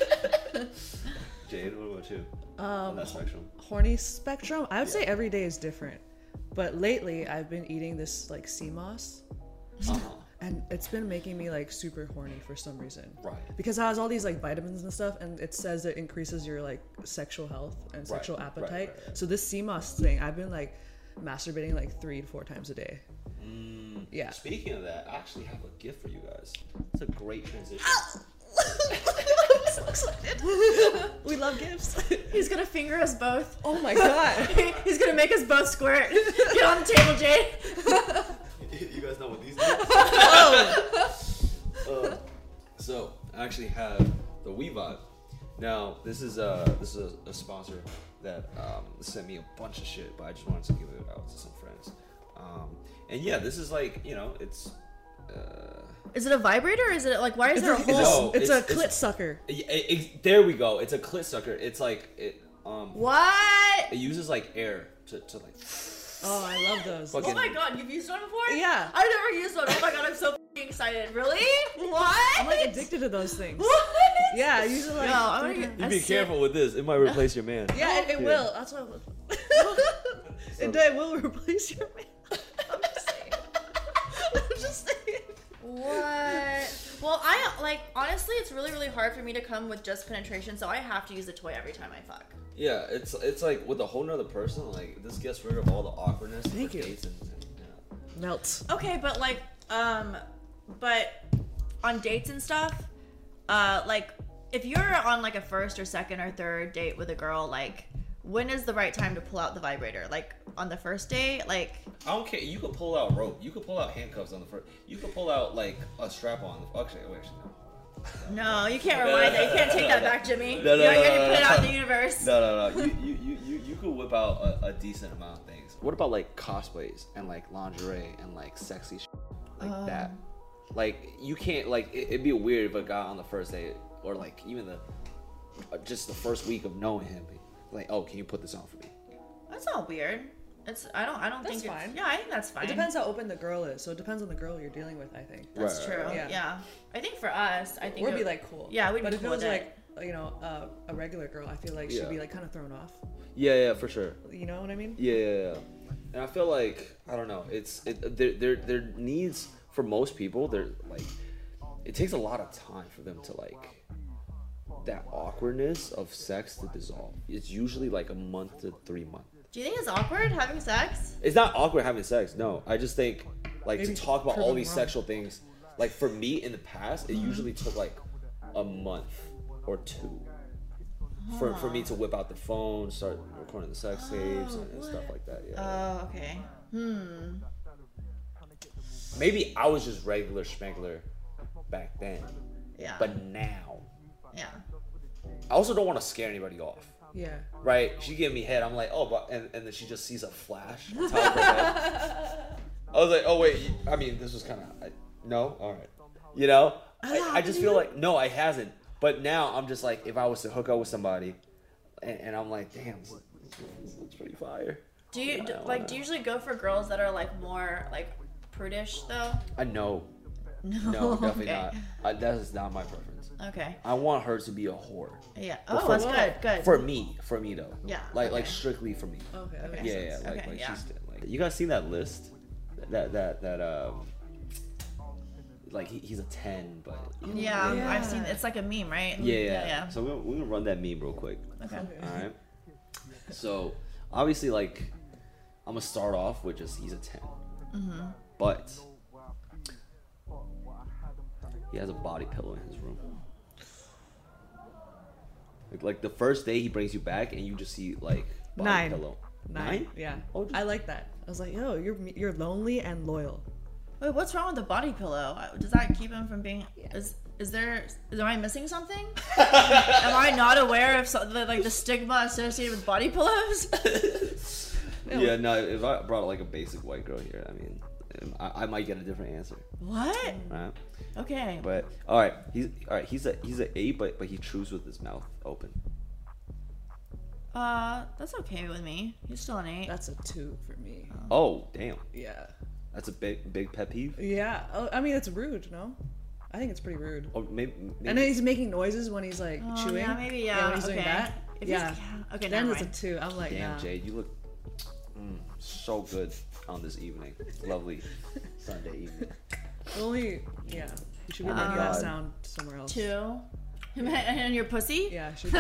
Speaker 1: Jade, what about you? on
Speaker 3: Um,
Speaker 1: that spectrum.
Speaker 3: horny spectrum. I would say
Speaker 1: Yeah.
Speaker 3: every day is different, but lately I've been eating this like sea moss,
Speaker 1: Uh-huh.
Speaker 3: and it's been making me like super horny for some reason.
Speaker 1: Right.
Speaker 3: Because it has all these like vitamins and stuff, and it says it increases your like sexual health and sexual
Speaker 1: right,
Speaker 3: appetite.
Speaker 1: right, right.
Speaker 3: So this sea moss thing, I've been like masturbating like three to four times a day.
Speaker 1: Mm,
Speaker 3: Yeah.
Speaker 1: Speaking of that, I actually have a gift for you guys. It's a great transition.
Speaker 2: I'm so excited.
Speaker 3: We love gifts.
Speaker 2: He's gonna finger us both.
Speaker 3: Oh my god.
Speaker 2: He's gonna make us both squirt. Get on the table, Jade.
Speaker 1: You guys know what these
Speaker 3: Oh.
Speaker 1: do? uh, so I actually have the WeVibe. Now this is uh this is a, a sponsor that um, sent me a bunch of shit, but I just wanted to give it out to some friends. Um, and yeah, this is like you know it's. Uh,
Speaker 2: Is it a vibrator? Or is it like why is
Speaker 3: It's
Speaker 2: there
Speaker 3: a,
Speaker 2: a
Speaker 3: it's a-
Speaker 2: hole?
Speaker 1: No,
Speaker 3: it's a
Speaker 1: it's-
Speaker 3: clit
Speaker 1: it's-
Speaker 3: sucker.
Speaker 1: it, it, there we go. It's a clit sucker. It's like it um
Speaker 2: What?
Speaker 1: it uses like air to, to like.
Speaker 3: Oh, I love those.
Speaker 1: Fucking-
Speaker 2: Oh my god, you've used one before?
Speaker 3: Yeah.
Speaker 2: I've never used one. Oh my god, I'm so f***ing excited. Really? What?
Speaker 3: I'm like addicted to those things.
Speaker 2: What?
Speaker 3: Yeah, I use it like.
Speaker 2: No, I'm
Speaker 3: three
Speaker 2: gonna
Speaker 3: times.
Speaker 2: get-
Speaker 1: You be
Speaker 2: sick-
Speaker 1: careful with this. It might replace your man.
Speaker 3: Yeah, it, it
Speaker 1: Yeah.
Speaker 3: will. That's what. I it, it will replace your man. I'm just saying. I'm just saying.
Speaker 2: What? Well, I like honestly, it's really really hard for me to come with just penetration, so I have to use a toy every time I fuck.
Speaker 1: Yeah, it's it's like with a whole nother person. Like this gets rid of all the awkwardness
Speaker 3: Thank
Speaker 1: for
Speaker 3: you.
Speaker 1: dates and, and yeah.
Speaker 3: Melts.
Speaker 2: Okay, but like, um, but on dates and stuff, uh, like if you're on like a first or second or third date with a girl, like when is the right time to pull out the vibrator? Like on the first date, like
Speaker 1: I don't care. You could pull out rope. You could pull out handcuffs on the first. You could pull out like a strap on. Actually, wait. Actually, no.
Speaker 2: no, you can't rewind that. You can't take that back, Jimmy.
Speaker 1: No, no,
Speaker 2: you already
Speaker 1: no, no,
Speaker 2: put it
Speaker 1: no.
Speaker 2: out in the universe.
Speaker 1: No, no, no. You you, you, you, you could whip out a, a decent amount of things. What about like cosplays and like lingerie and like sexy shit like
Speaker 2: Um.
Speaker 1: that? Like you can't like it, it'd be weird if a guy on the first date or like even the uh, just the first week of knowing him, like, oh, can you put this on for me?
Speaker 2: That's not weird. It's I don't I don't
Speaker 3: That's
Speaker 2: think it's,
Speaker 3: fine.
Speaker 2: yeah I think that's fine.
Speaker 3: It depends how open the girl is, so it depends on the girl you're dealing with. I think.
Speaker 2: That's
Speaker 1: Right,
Speaker 2: true.
Speaker 1: right,
Speaker 2: Yeah.
Speaker 3: right.
Speaker 2: I think for us, I think
Speaker 3: Or
Speaker 2: it-
Speaker 3: be like cool.
Speaker 2: Yeah, we'd
Speaker 3: But
Speaker 2: be
Speaker 3: if
Speaker 2: cool
Speaker 3: it was
Speaker 2: with
Speaker 3: like
Speaker 2: it.
Speaker 3: you know uh, a regular girl, I feel like
Speaker 1: Yeah.
Speaker 3: she'd be like kind of thrown off.
Speaker 1: Yeah, yeah, for sure.
Speaker 3: You know what I mean?
Speaker 1: Yeah, yeah, yeah. And I feel like I don't know. It's it there there there needs for most people. They're like it takes a lot of time for them to like that awkwardness of sex to dissolve. It's usually like a month to three months.
Speaker 2: Do you think it's awkward having sex?
Speaker 1: It's not awkward having sex. No, I just think like
Speaker 3: Maybe
Speaker 1: to talk about
Speaker 3: prove
Speaker 1: all
Speaker 3: them
Speaker 1: these
Speaker 3: wrong.
Speaker 1: sexual things. Like for me in the past, it usually took like a month or two for for me to whip out the phone, start recording the sex tapes and, and stuff like that. Yeah.
Speaker 2: Oh, okay. Hmm.
Speaker 1: Maybe I was just regular schmegler back then,
Speaker 2: Yeah.
Speaker 1: but now
Speaker 2: yeah.
Speaker 1: I also don't want to scare anybody off.
Speaker 3: Yeah.
Speaker 1: Right? She gave me head. I'm like, oh, but and, and then she just sees a flash on top of her head. I was like, oh wait, you- I mean, this was kind of no, all right, you know. I, I just feel like no, I hasn't. But now I'm just like, if I was to hook up with somebody, and, and I'm like, damn, this, this looks pretty fire.
Speaker 2: Do you do,
Speaker 1: I
Speaker 2: like?
Speaker 1: wanna-
Speaker 2: Do you usually go for girls that are like more like prudish though?
Speaker 1: I know,
Speaker 2: No.
Speaker 1: no, definitely
Speaker 2: okay.
Speaker 1: not. I, that is not my preference.
Speaker 2: Okay.
Speaker 1: I want her to be a whore.
Speaker 2: Yeah.
Speaker 1: But
Speaker 2: Oh,
Speaker 1: for-
Speaker 2: that's good. Good.
Speaker 1: For me, for me though.
Speaker 2: Yeah,
Speaker 1: Like like
Speaker 2: okay.
Speaker 1: strictly for me.
Speaker 3: Okay. that
Speaker 2: Okay.
Speaker 3: makes
Speaker 1: Yeah, yeah,
Speaker 3: sense.
Speaker 1: like,
Speaker 2: Okay,
Speaker 1: like
Speaker 2: yeah.
Speaker 1: she's like you guys seen that list? That that that um like he, he's a ten, but
Speaker 2: yeah,
Speaker 3: Yeah.
Speaker 2: I've seen. It's like a meme, right?
Speaker 1: yeah, yeah.
Speaker 2: Yeah. yeah.
Speaker 1: So we're gonna, we're gonna run that meme real quick.
Speaker 2: Okay.
Speaker 1: All right. So obviously, like I'm gonna start off with just he's a ten,
Speaker 2: Mm-hmm.
Speaker 1: but he has a body pillow in his room. Like, like the first day he brings you back and you just see like body
Speaker 3: Nine.
Speaker 1: pillow.
Speaker 3: Nine. Yeah.
Speaker 1: Oh, just-
Speaker 3: I like that. I was like, yo, you're you're lonely and loyal.
Speaker 2: Wait, what's wrong with the body pillow? Does that keep him from being? Is is there? Is, am I missing something? Am I not aware of so, the, like the stigma associated with body pillows?
Speaker 1: Yeah, no. If I brought like a basic white girl here, I mean, I, I might get a different answer.
Speaker 2: What?
Speaker 1: Right?
Speaker 2: Okay.
Speaker 1: But all right, he's all right. He's a he's an eight, but but he chews with his mouth open.
Speaker 2: Uh, that's okay with me. He's still an eight.
Speaker 3: That's a two for me.
Speaker 1: Oh damn,
Speaker 3: Yeah.
Speaker 1: that's a big big pet peeve.
Speaker 3: Yeah. Oh, I mean, it's rude, no? I think it's pretty rude.
Speaker 1: Or maybe, maybe
Speaker 3: And then he's making noises when he's like
Speaker 2: Oh,
Speaker 3: chewing.
Speaker 2: yeah, maybe, yeah,
Speaker 3: when he's
Speaker 2: okay.
Speaker 3: doing that.
Speaker 2: If he's-
Speaker 3: yeah.
Speaker 2: yeah, okay,
Speaker 3: Then
Speaker 2: never
Speaker 3: it's a
Speaker 2: mind.
Speaker 3: two. I'm like,
Speaker 1: damn
Speaker 3: nah.
Speaker 1: Jade, you look mm, so good on this evening. Lovely Sunday evening.
Speaker 3: Only, yeah. You should be
Speaker 2: Oh,
Speaker 3: making that
Speaker 1: God.
Speaker 3: sound somewhere else.
Speaker 2: Two. And your pussy?
Speaker 3: Yeah. Should...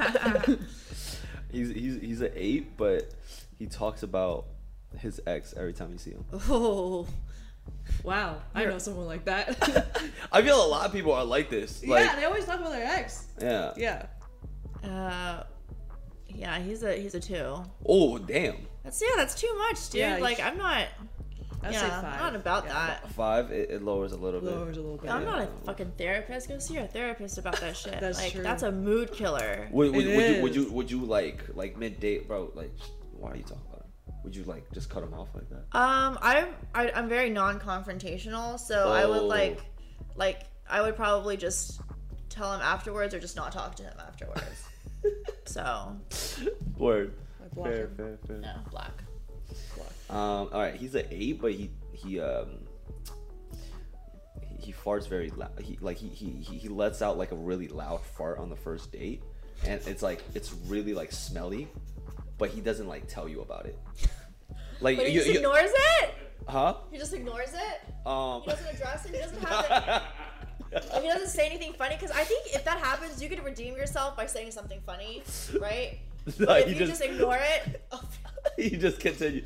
Speaker 1: He's he's he's an eight, but he talks about his ex every time you see him.
Speaker 3: Oh. Wow. I know someone like that.
Speaker 1: I feel a lot of people are like this. Like,
Speaker 3: yeah, they always talk about their ex.
Speaker 1: yeah.
Speaker 3: Yeah.
Speaker 2: Uh, yeah, he's a he's a two.
Speaker 1: Oh damn.
Speaker 2: That's yeah, that's too much, dude.
Speaker 3: Yeah, you
Speaker 2: like
Speaker 3: sh-
Speaker 2: I'm not.
Speaker 3: I'd
Speaker 2: yeah,
Speaker 3: say
Speaker 2: I'm
Speaker 3: five.
Speaker 2: not about
Speaker 3: Yeah.
Speaker 2: that.
Speaker 1: Five. It, it lowers a little bit.
Speaker 3: Lowers a little bit.
Speaker 2: I'm
Speaker 3: yeah.
Speaker 2: not a fucking therapist. Go see your therapist about that shit.
Speaker 3: That's
Speaker 2: like
Speaker 3: true.
Speaker 2: that's a mood killer.
Speaker 1: Would, would,
Speaker 3: It
Speaker 1: would you would
Speaker 3: is.
Speaker 1: you would you like like mid date, bro? Like, why are you talking about it? Would you like just cut him off like that?
Speaker 2: Um, I'm I, I'm very non-confrontational, so I would
Speaker 1: Oh.
Speaker 2: like, like I would probably just tell him afterwards, or just not talk to him afterwards. So
Speaker 1: Word.
Speaker 3: Like block
Speaker 1: Fair,
Speaker 3: him.
Speaker 1: fair, fair.
Speaker 2: no, black.
Speaker 1: Um. All right. He's an eight, but he he um. He, he farts very loud. He like he, he he he lets out like a really loud fart on the first date, and it's like it's really like smelly, but he doesn't like tell you about it. Like
Speaker 2: But he
Speaker 1: you,
Speaker 2: just
Speaker 1: you-
Speaker 2: ignores it.
Speaker 1: huh?
Speaker 2: He just ignores it.
Speaker 1: Um.
Speaker 2: He doesn't address it. He doesn't have it. Like, he doesn't say anything funny, because I think if that happens, you could redeem yourself by saying something funny, right?
Speaker 1: No,
Speaker 2: But if
Speaker 1: he
Speaker 2: you
Speaker 1: just-
Speaker 2: just ignore it,
Speaker 1: he just continues.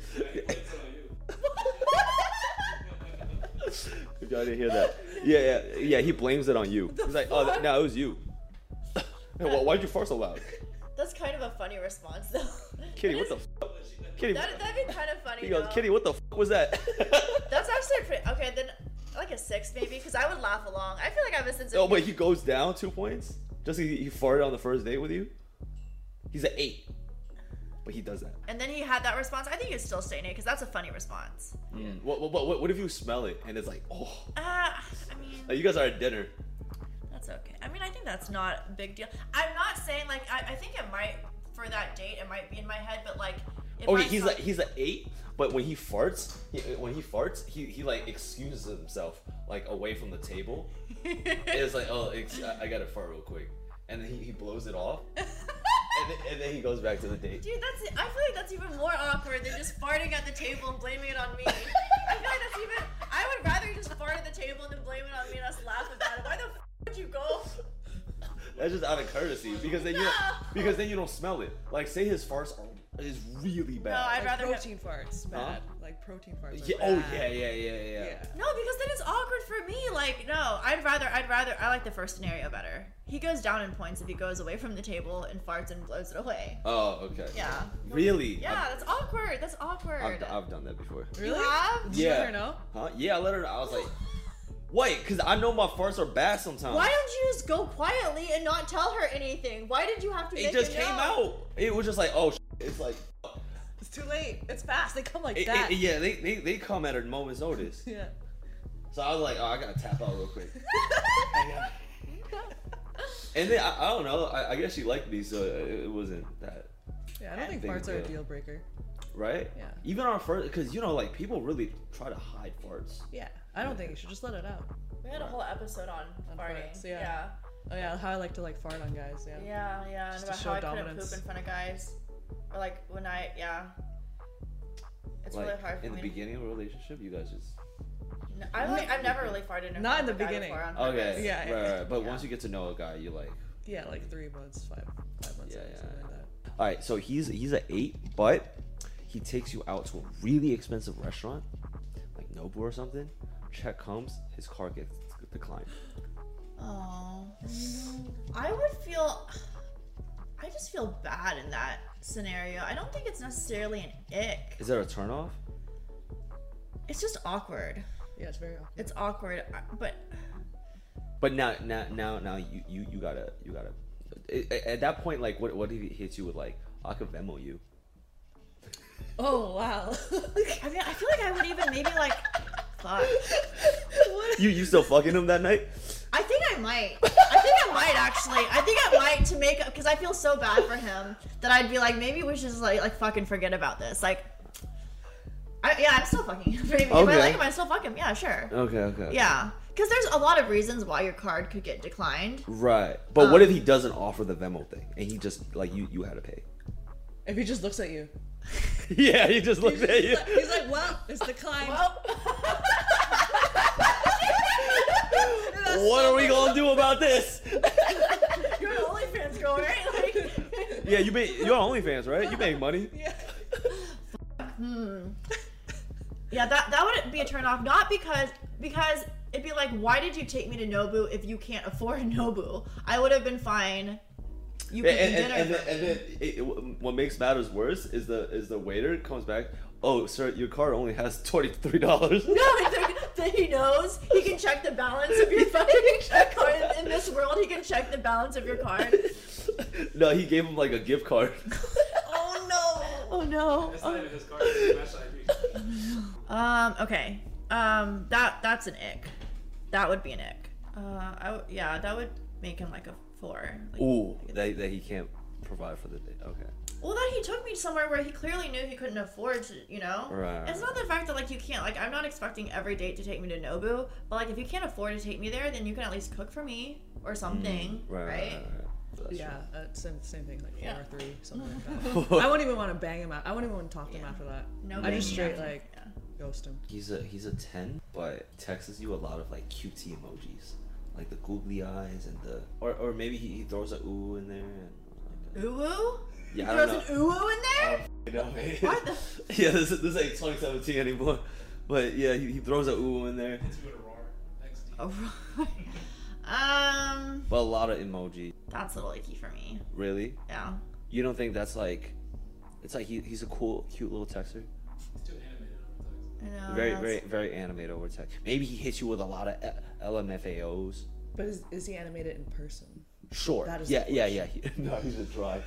Speaker 1: Y'all didn't hear that? Yeah, yeah, yeah. He blames it on you. He's like, "Oh,
Speaker 2: fuck?
Speaker 1: no, it was you." Well, why'd you fart so loud?
Speaker 2: that's kind of a funny response, though.
Speaker 1: Kitty,
Speaker 2: It
Speaker 1: what the?
Speaker 2: is-
Speaker 1: F-? Kitty,
Speaker 2: That, that'd be kind of funny.
Speaker 1: he goes,
Speaker 2: though.
Speaker 1: "Kitty, what the f- was that?"
Speaker 2: That's actually pretty. Okay, then like a six maybe, because I would laugh along. I feel like I have a sense of.
Speaker 1: Oh, but he goes down two points. Just he, he farted on the first date with you. He's an eight, but he does that.
Speaker 2: And then he had that response. I think he's still staying it, because that's a funny response.
Speaker 1: Mm. What, what, what, what if you smell it and it's like, oh,
Speaker 2: Uh, I mean,
Speaker 1: like you guys are at dinner.
Speaker 2: that's okay. I mean, I think that's not a big deal. I'm not saying like I, I think it might for that date. It might be in my head, but like. If
Speaker 1: Okay,
Speaker 2: I
Speaker 1: he's
Speaker 2: saw-
Speaker 1: like he's an eight, but when he farts, he, when he farts, he, he like excuses himself like away from the table. It's like, oh, ex- I, I gotta fart real quick, and then he, he blows it off, and then, and then he goes back to the date.
Speaker 2: Dude, that's. I feel like that's even more awkward than just farting at the table and blaming it on me. I feel like that's even. I would rather just fart at the table and then blame it on me and us laugh about it. Why the f would you go?
Speaker 1: That's just out of courtesy because then you don't, because then you don't smell it. Like say his farts are is really bad.
Speaker 2: No, I'd
Speaker 3: Like
Speaker 2: rather have-
Speaker 3: protein farts, bad. Like protein farts. Are
Speaker 1: yeah, oh
Speaker 3: bad.
Speaker 1: yeah, yeah, yeah, yeah.
Speaker 3: Yeah.
Speaker 2: No, because then it's awkward for me. Like, no, I'd rather, I'd rather, I like the first scenario better. He goes down in points if he goes away from the table and farts and blows it away.
Speaker 1: Oh, okay.
Speaker 2: Yeah.
Speaker 1: Really?
Speaker 2: Yeah, that's awkward. That's awkward.
Speaker 1: I've, I've, I've done that before.
Speaker 3: Really?
Speaker 2: You have?
Speaker 3: Did you
Speaker 1: Yeah.
Speaker 3: let her know?
Speaker 1: Huh? Yeah, I let her know. I was like, wait, because I know my farts are bad sometimes.
Speaker 2: Why don't you just go quietly and not tell her anything? Why did you have to
Speaker 1: It
Speaker 2: make
Speaker 1: just
Speaker 2: it
Speaker 1: came
Speaker 2: known?
Speaker 1: out. It was just like, oh, sh-. It's like,
Speaker 3: It's too late. It's fast. They come like
Speaker 1: it,
Speaker 3: that.
Speaker 1: it- yeah, they, they they come at a moment's notice.
Speaker 3: Yeah.
Speaker 1: So I was like, oh, I gotta tap out real quick. And then I, I don't know. I, I guess she liked me, so it, it wasn't that,
Speaker 3: Yeah, I don't think
Speaker 1: think
Speaker 3: farts are a
Speaker 1: so.
Speaker 3: deal breaker.
Speaker 1: right?
Speaker 3: Yeah.
Speaker 1: Even our first, because you know, like people really try to hide farts.
Speaker 3: Yeah. I don't think you should just let it out.
Speaker 2: We had a whole episode on,
Speaker 3: On
Speaker 2: farting.
Speaker 3: farts, yeah.
Speaker 2: yeah.
Speaker 3: Oh yeah, how I like to like fart on guys. Yeah.
Speaker 2: Yeah, yeah, and
Speaker 3: Just to
Speaker 2: about
Speaker 3: show
Speaker 2: how I couldn't
Speaker 3: dominance.
Speaker 2: poop in front of guys, or like when I, yeah. It's
Speaker 1: Like
Speaker 2: really hard for
Speaker 1: in the
Speaker 2: me. to-
Speaker 1: beginning of a relationship, you guys just
Speaker 2: No, I've like I've never really farted in
Speaker 3: Not
Speaker 2: front
Speaker 3: in
Speaker 2: of
Speaker 3: the
Speaker 2: a guy
Speaker 3: beginning.
Speaker 2: before on
Speaker 1: okay,
Speaker 2: purpose.
Speaker 3: Yeah,
Speaker 1: right,
Speaker 3: yeah.
Speaker 1: right. But
Speaker 2: Yeah.
Speaker 1: once you get to know a guy, you like,
Speaker 3: Yeah, like three months, five, five months,
Speaker 1: Yeah,
Speaker 3: in,
Speaker 1: yeah,
Speaker 3: something like that.
Speaker 1: all right. So he's he's an eight, but he takes you out to a really expensive restaurant, like Nobu or something. Check comes, his car gets declined.
Speaker 2: Oh, I would feel. I just feel bad in that scenario. I don't think it's necessarily an ick.
Speaker 1: Is that a turnoff?
Speaker 2: It's just awkward.
Speaker 3: Yeah, it's very awkward.
Speaker 2: It's awkward, but
Speaker 1: But now, now, now, now, you, you, you gotta, you gotta. At, at that point, like, what, what if he hits you with like, I could Venmo you?
Speaker 3: Oh wow.
Speaker 2: I mean, I feel like I would even maybe like. Fuck.
Speaker 1: You you still fucking him that night?
Speaker 2: I think I might. I think I might actually. I think I might to make up because I feel so bad for him that I'd be like, maybe we should just like like fucking forget about this. Like, I, yeah, I'm still fucking him. If
Speaker 1: Okay.
Speaker 2: I like him, I still fuck him. Yeah, sure.
Speaker 1: Okay, okay.
Speaker 2: Yeah, because there's a lot of reasons why your card could get declined.
Speaker 1: Right. But what
Speaker 2: Um,
Speaker 1: if he doesn't offer the Venmo thing and he just like you you had to pay?
Speaker 3: If he just looks at you.
Speaker 1: Yeah, he just looks at you.
Speaker 3: He's like, well, it's declined.
Speaker 2: Well,
Speaker 1: What are we gonna do about this?
Speaker 2: you're an OnlyFans girl, right? Like,
Speaker 1: Yeah, you make you're on OnlyFans, right? You make money.
Speaker 3: Yeah.
Speaker 2: yeah, that that would be a turn off. Not because because it'd be like, why did you take me to Nobu if you can't afford Nobu? I would have been fine. You could
Speaker 1: And,
Speaker 2: do
Speaker 1: and,
Speaker 2: dinner.
Speaker 1: and,
Speaker 2: for
Speaker 1: then, and then it, it- what makes matters worse is the is the waiter comes back. Oh, sir, your card only has twenty three dollars.
Speaker 2: No, that he knows he can check the balance of your fucking card. In, in this world, he can check the balance of your card.
Speaker 1: No, he gave him like a gift card.
Speaker 2: Oh no! Oh no!
Speaker 5: It's not even his card, it's Smash I D.
Speaker 2: Um. Okay. Um. That that's an ick. That would be an ick. Uh. I w- yeah. That would make him like a four. Like,
Speaker 1: Ooh, that, that he can't provide for the day. Okay.
Speaker 2: Well, that he took me somewhere where he clearly knew he couldn't afford to, you know?
Speaker 1: Right,
Speaker 2: It's not the fact that, like, you can't, like, I'm not expecting every date to take me to Nobu, but, like, if you can't afford to take me there, then you can at least cook for me or something,
Speaker 1: Right. Right.
Speaker 2: right?
Speaker 1: right, right. That's
Speaker 3: Yeah,
Speaker 1: true.
Speaker 3: uh, same, same thing, like four
Speaker 2: Yeah.
Speaker 3: or three, something like that. I wouldn't even want to bang him out. I wouldn't even want to talk to him
Speaker 2: Yeah.
Speaker 3: after that.
Speaker 2: No
Speaker 3: I just
Speaker 2: banging
Speaker 3: straight,
Speaker 2: after-
Speaker 3: like,
Speaker 2: yeah.
Speaker 3: ghost him.
Speaker 1: He's a he's a ten, but texts you a lot of like cutesy emojis, like the googly eyes and the or or maybe he, he throws a ooh in there and.
Speaker 2: Uwu?
Speaker 1: Yeah,
Speaker 2: He
Speaker 1: I don't
Speaker 2: throws
Speaker 1: know.
Speaker 2: an uwu in there?
Speaker 1: You know, man.
Speaker 2: What the-
Speaker 1: Yeah, this is, this ain't twenty seventeen anymore. But yeah, he, he throws a ooh in there.
Speaker 5: Hits you with a roar. X D.
Speaker 2: Oh, right. Um,
Speaker 1: But a lot of emoji.
Speaker 2: that's a little icky for me.
Speaker 1: Really?
Speaker 2: Yeah.
Speaker 1: You don't think that's like? It's like he, he's a cool, cute little texter.
Speaker 5: It's too animated on the text.
Speaker 2: I know,
Speaker 1: Very,
Speaker 2: that's-
Speaker 1: very, very animated over text. Maybe he hits you with a lot of L M F A Os.
Speaker 3: But is, is he animated in person?
Speaker 1: Sure.
Speaker 3: That is
Speaker 1: Yeah,
Speaker 3: the
Speaker 1: yeah, yeah. He, no, he's just dry.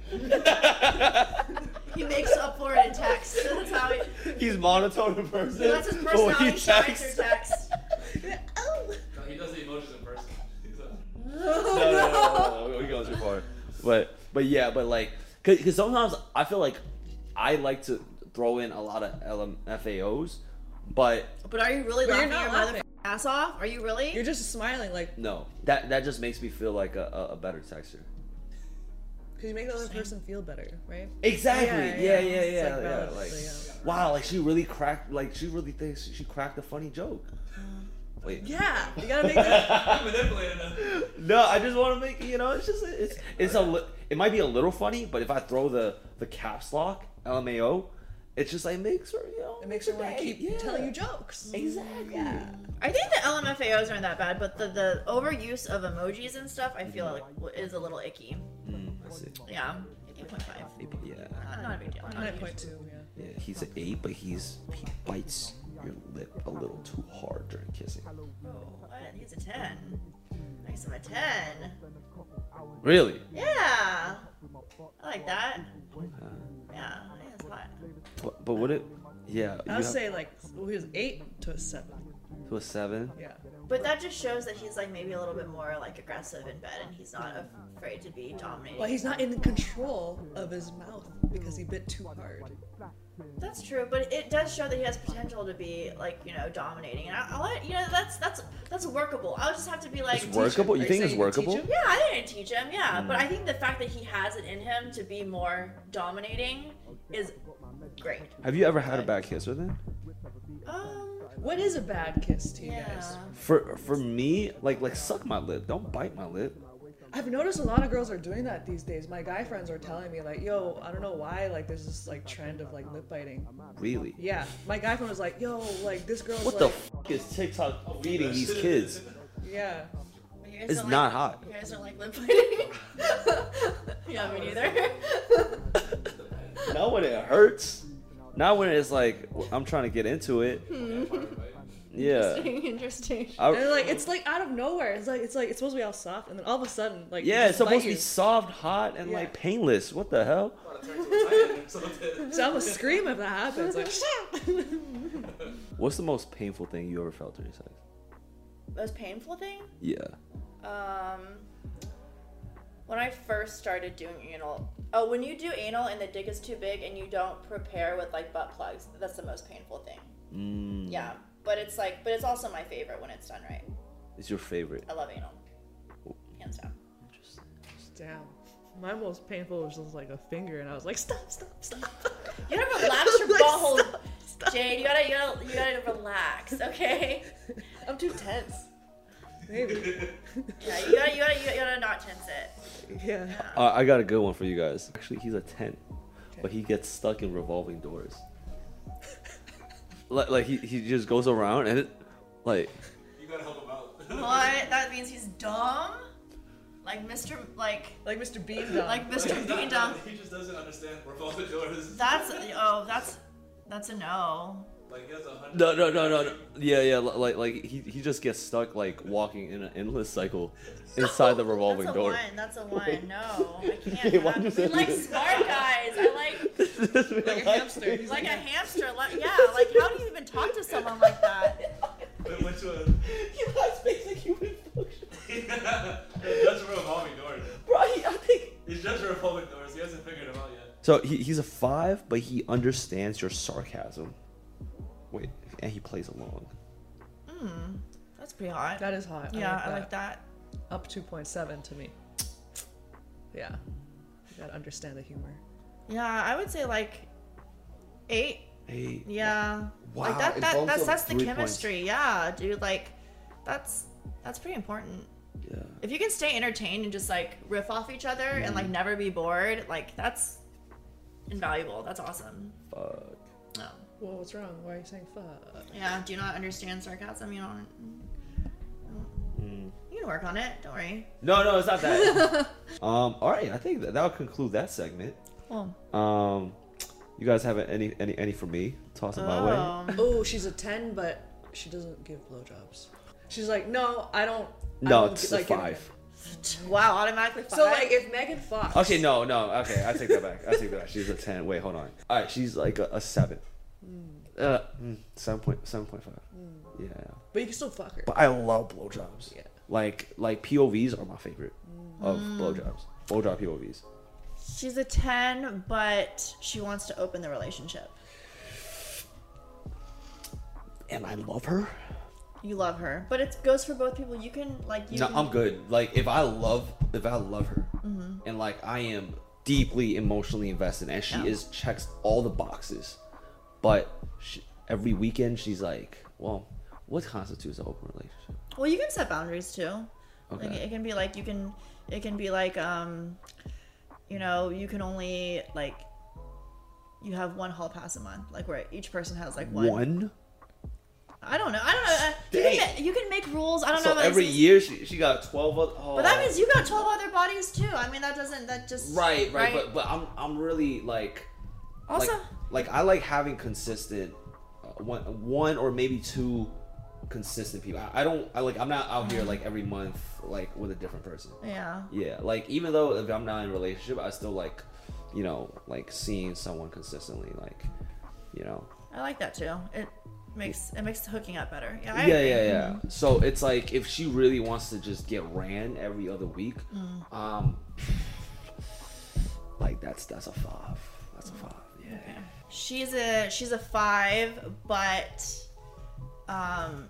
Speaker 2: He makes up for it in text. That's how he.
Speaker 1: He's monotone in person.
Speaker 2: That's his
Speaker 1: but when he
Speaker 2: personality shines
Speaker 1: texts-
Speaker 2: through text.
Speaker 3: Oh!
Speaker 5: No, he does the emojis in person. He's a,
Speaker 1: no, no, no, no, no, we going too far. But but yeah, but like, cause, cause sometimes I feel like I like to throw in a lot of L M F A Os, but
Speaker 2: But are you really
Speaker 3: But you're
Speaker 2: laughing your
Speaker 3: not
Speaker 2: mother
Speaker 3: laughing.
Speaker 2: ass off? Are you really?
Speaker 3: You're just smiling, like,
Speaker 1: no, that that just makes me feel like a, a, a better texter.
Speaker 3: because you make the other person feel better, right?
Speaker 1: Exactly.
Speaker 3: Yeah,
Speaker 1: Yeah,
Speaker 3: yeah,
Speaker 1: yeah,
Speaker 3: It's
Speaker 1: yeah,
Speaker 3: like
Speaker 1: yeah.
Speaker 3: valid,
Speaker 1: Like,
Speaker 3: yeah.
Speaker 1: wow, like she really cracked. Like she really thinks she cracked a funny joke. Wait.
Speaker 3: Yeah, you gotta make that.
Speaker 5: I'm manipulating him.
Speaker 1: No, I just want to make you know. It's just it's it's a li- it might be a little funny, but if I throw the the caps lock L M A O, it's just like makes her you know.
Speaker 3: It makes her want to
Speaker 1: day.
Speaker 3: keep
Speaker 1: Yeah.
Speaker 3: telling you jokes.
Speaker 1: Exactly.
Speaker 2: I think the L M F A Os aren't that bad, but the, the overuse of emojis and stuff, I feel like w- is a little icky.
Speaker 1: Mm, I see.
Speaker 2: Yeah, eight point five.
Speaker 1: Yeah.
Speaker 2: Not, not a big deal. Not a
Speaker 3: Nine
Speaker 2: huge
Speaker 3: point two, yeah.
Speaker 1: Yeah, he's an eight, but he's he bites your lip a little too hard during kissing.
Speaker 2: deal. Oh, what? He's a ten. Nice of a ten.
Speaker 1: Really?
Speaker 2: Yeah. I like that. Yeah, I think that's hot.
Speaker 1: But, but would it? Yeah. you
Speaker 3: I'll
Speaker 1: have-
Speaker 3: say like well, he was eight to a seven.
Speaker 1: to a seven.
Speaker 3: Yeah.
Speaker 2: But that just shows that he's like maybe a little bit more like aggressive in bed, and he's not afraid to be dominating.
Speaker 3: Well, he's not in control of his mouth because he bit too hard.
Speaker 2: That's true, but it does show that he has potential to be like you know dominating, and I, I'll let you know that's that's that's workable. I'll just have to be like,
Speaker 1: It's workable. You
Speaker 3: Are you
Speaker 1: think
Speaker 3: saying
Speaker 1: it's
Speaker 3: you teach
Speaker 1: workable?
Speaker 3: him?
Speaker 2: yeah, I didn't teach him, yeah, but I think the fact that he has it in him to be more dominating is great.
Speaker 1: Have you ever had a bad kiss with him?
Speaker 2: Um,
Speaker 3: What is a bad kiss to you
Speaker 2: yeah.
Speaker 3: guys?
Speaker 1: For for me, like like suck my lip. Don't bite my lip.
Speaker 3: I've noticed a lot of girls are doing that these days. My guy friends are telling me like, "Yo, I don't know why like there's this like trend of like lip biting."
Speaker 1: Really?
Speaker 3: Yeah, my guy friend was like, "Yo, like this girl's
Speaker 1: What the
Speaker 3: like,
Speaker 1: f- is TikTok feeding these kids?
Speaker 3: yeah."
Speaker 2: You guys
Speaker 1: It's
Speaker 2: don't
Speaker 1: not
Speaker 2: like,
Speaker 1: hot.
Speaker 2: You guys don't like lip biting? Yeah, me neither.
Speaker 1: Not when it hurts. Not when it's like I'm trying to get into it.
Speaker 4: Yeah.
Speaker 2: Interesting, interesting.
Speaker 4: I-
Speaker 3: And like it's like out of nowhere. It's like it's like it's supposed to be all soft, and then all of a sudden, like
Speaker 4: yeah, it's
Speaker 3: just bite
Speaker 4: supposed to be
Speaker 3: you.
Speaker 4: soft, hot, and
Speaker 3: Yeah.
Speaker 4: like painless. What the hell?
Speaker 5: About to turn into a titan or something.
Speaker 3: So I'm gonna scream if that happens. Like,
Speaker 4: What's the most painful thing you ever felt during sex?
Speaker 2: Most painful thing?
Speaker 4: Yeah.
Speaker 2: Um, when I first started doing anal. Oh, when you do anal and the dick is too big and you don't prepare with like butt plugs, that's the most painful thing.
Speaker 4: Mm,
Speaker 2: Yeah, but it's like, but it's also my favorite when it's done right.
Speaker 4: It's your favorite.
Speaker 2: I love anal, hands down.
Speaker 4: Interesting.
Speaker 3: damn. My most painful was just like a finger, and I was like, stop, stop, stop.
Speaker 2: You gotta relax your
Speaker 3: Like,
Speaker 2: butthole,
Speaker 3: stop, stop.
Speaker 2: Jade. You gotta, you gotta, you gotta relax, okay?
Speaker 3: I'm too tense. Maybe.
Speaker 2: Yeah, you gotta, you gotta, you gotta not tense it.
Speaker 3: Yeah.
Speaker 4: Uh, I got a good one for you guys. Actually, he's a ten, but he gets stuck in revolving doors. like, like he, he just goes around and it, like,
Speaker 5: You gotta help him out.
Speaker 2: What? That means he's dumb? Like Mister Like,
Speaker 3: Like Mister Bean dog.
Speaker 2: like Mister
Speaker 5: He's not
Speaker 2: Bean
Speaker 5: dumb,
Speaker 2: dumb.
Speaker 5: He just doesn't understand revolving doors.
Speaker 2: That's oh, that's that's a no.
Speaker 5: Like he has a hundred.
Speaker 4: no, no, no, no, no. Yeah, yeah. li- Like, like he, he just gets stuck like walking in an endless cycle inside the revolving
Speaker 2: That's a
Speaker 4: door.
Speaker 2: one. That's a one. No, I can't.
Speaker 4: Hey, why'd you
Speaker 2: we
Speaker 4: say
Speaker 2: like
Speaker 4: that?
Speaker 2: smart guys. I like
Speaker 3: like a hamster. He's
Speaker 2: like a hamster. Like, yeah. Like, how do you even talk to someone like that?
Speaker 5: Wait, which one?
Speaker 4: He has basic human function.
Speaker 5: Just revolving doors.
Speaker 4: Right, I think.
Speaker 5: He's just revolving doors. He hasn't figured them out yet.
Speaker 4: So he, he's a five, but he understands your sarcasm. Wait, and he plays along.
Speaker 2: Hmm. That's pretty hot.
Speaker 3: That is hot.
Speaker 2: Yeah,
Speaker 3: I
Speaker 2: I
Speaker 3: like
Speaker 2: like that.
Speaker 3: that. Up two point seven to me. Yeah. You gotta understand the humor.
Speaker 2: Yeah, I would say like eight.
Speaker 4: Hey.
Speaker 2: Yeah.
Speaker 4: Wow,
Speaker 2: Like that.
Speaker 4: it
Speaker 2: That
Speaker 4: bumps
Speaker 2: that's
Speaker 4: up
Speaker 2: that's the
Speaker 4: three
Speaker 2: chemistry. Yeah, dude. Like, that's that's pretty important.
Speaker 4: Yeah.
Speaker 2: If you can stay entertained and just like riff off each other and
Speaker 4: Mm-hmm.
Speaker 2: like never be bored, like that's invaluable. That's awesome.
Speaker 4: Fuck.
Speaker 2: No.
Speaker 3: Whoa, what's wrong? Why are you saying fuck?
Speaker 2: Yeah. Do you not understand sarcasm? You don't.
Speaker 4: Mm.
Speaker 2: You can work on it. Don't worry.
Speaker 4: No, no, it's not that. um. All right. I think that that'll conclude that segment.
Speaker 2: Well.
Speaker 4: Um. You guys have any any any for me? Toss it my way.
Speaker 2: Um,
Speaker 3: Oh, she's a ten, but she doesn't give blowjobs. She's like, no, I don't. I
Speaker 4: No,
Speaker 3: don't
Speaker 4: it's
Speaker 3: like
Speaker 4: a
Speaker 3: give-
Speaker 4: five.
Speaker 2: wow. Automatically five.
Speaker 3: So like, if Megan Fox.
Speaker 4: Okay, no, no. Okay, I take that back. I take that back. She's a ten. Wait, hold on. All right, she's like a, a seven. Uh, mm, seven point seven point five. Yeah.
Speaker 3: But you can still fuck her.
Speaker 4: But I love blowjobs.
Speaker 3: Yeah.
Speaker 4: Like like P O Vs are my favorite of blowjobs. Blowjob P O Vs.
Speaker 2: She's a ten, but she wants to open the relationship.
Speaker 4: And I love her.
Speaker 2: You love her, but it goes for both people. You can like you.
Speaker 4: No,
Speaker 2: can,
Speaker 4: I'm good. Like if I love if I love her, and like I am deeply emotionally invested, and she
Speaker 2: Yeah.
Speaker 4: is checks all the boxes, but she, every weekend she's like, well, what constitutes an open relationship?
Speaker 2: Well, you can set boundaries too. Like
Speaker 4: Okay.
Speaker 2: it can be like you can, it can be like um, you know, you can only like, you have one hall pass a month, like where each person has like one.
Speaker 4: One.
Speaker 2: I don't know. I don't know. Uh, You
Speaker 4: Dang.
Speaker 2: can, ma- you can make rules. I don't
Speaker 4: So
Speaker 2: know. About
Speaker 4: every
Speaker 2: these-
Speaker 4: year she, she got twelve. Other, oh.
Speaker 2: But that means you got twelve other bodies too. I mean, that doesn't. That just.
Speaker 4: right, right, But but I'm I'm really like.
Speaker 2: Also.
Speaker 4: like, like I like having consistent uh, one one or maybe two consistent people. I, I don't I like I'm not out here like every month like with a different person.
Speaker 2: Yeah.
Speaker 4: Yeah, like even though if I'm not in a relationship, I still like, you know, like seeing someone consistently, like, you know.
Speaker 2: I like that too. It makes it makes hooking up better. Yeah. I
Speaker 4: Yeah,
Speaker 2: agree.
Speaker 4: yeah, yeah. So it's like if she really wants to just get ran every other week,
Speaker 2: Mm.
Speaker 4: um, like that's that's a five. That's a five. Yeah.
Speaker 2: She's a she's a five, but um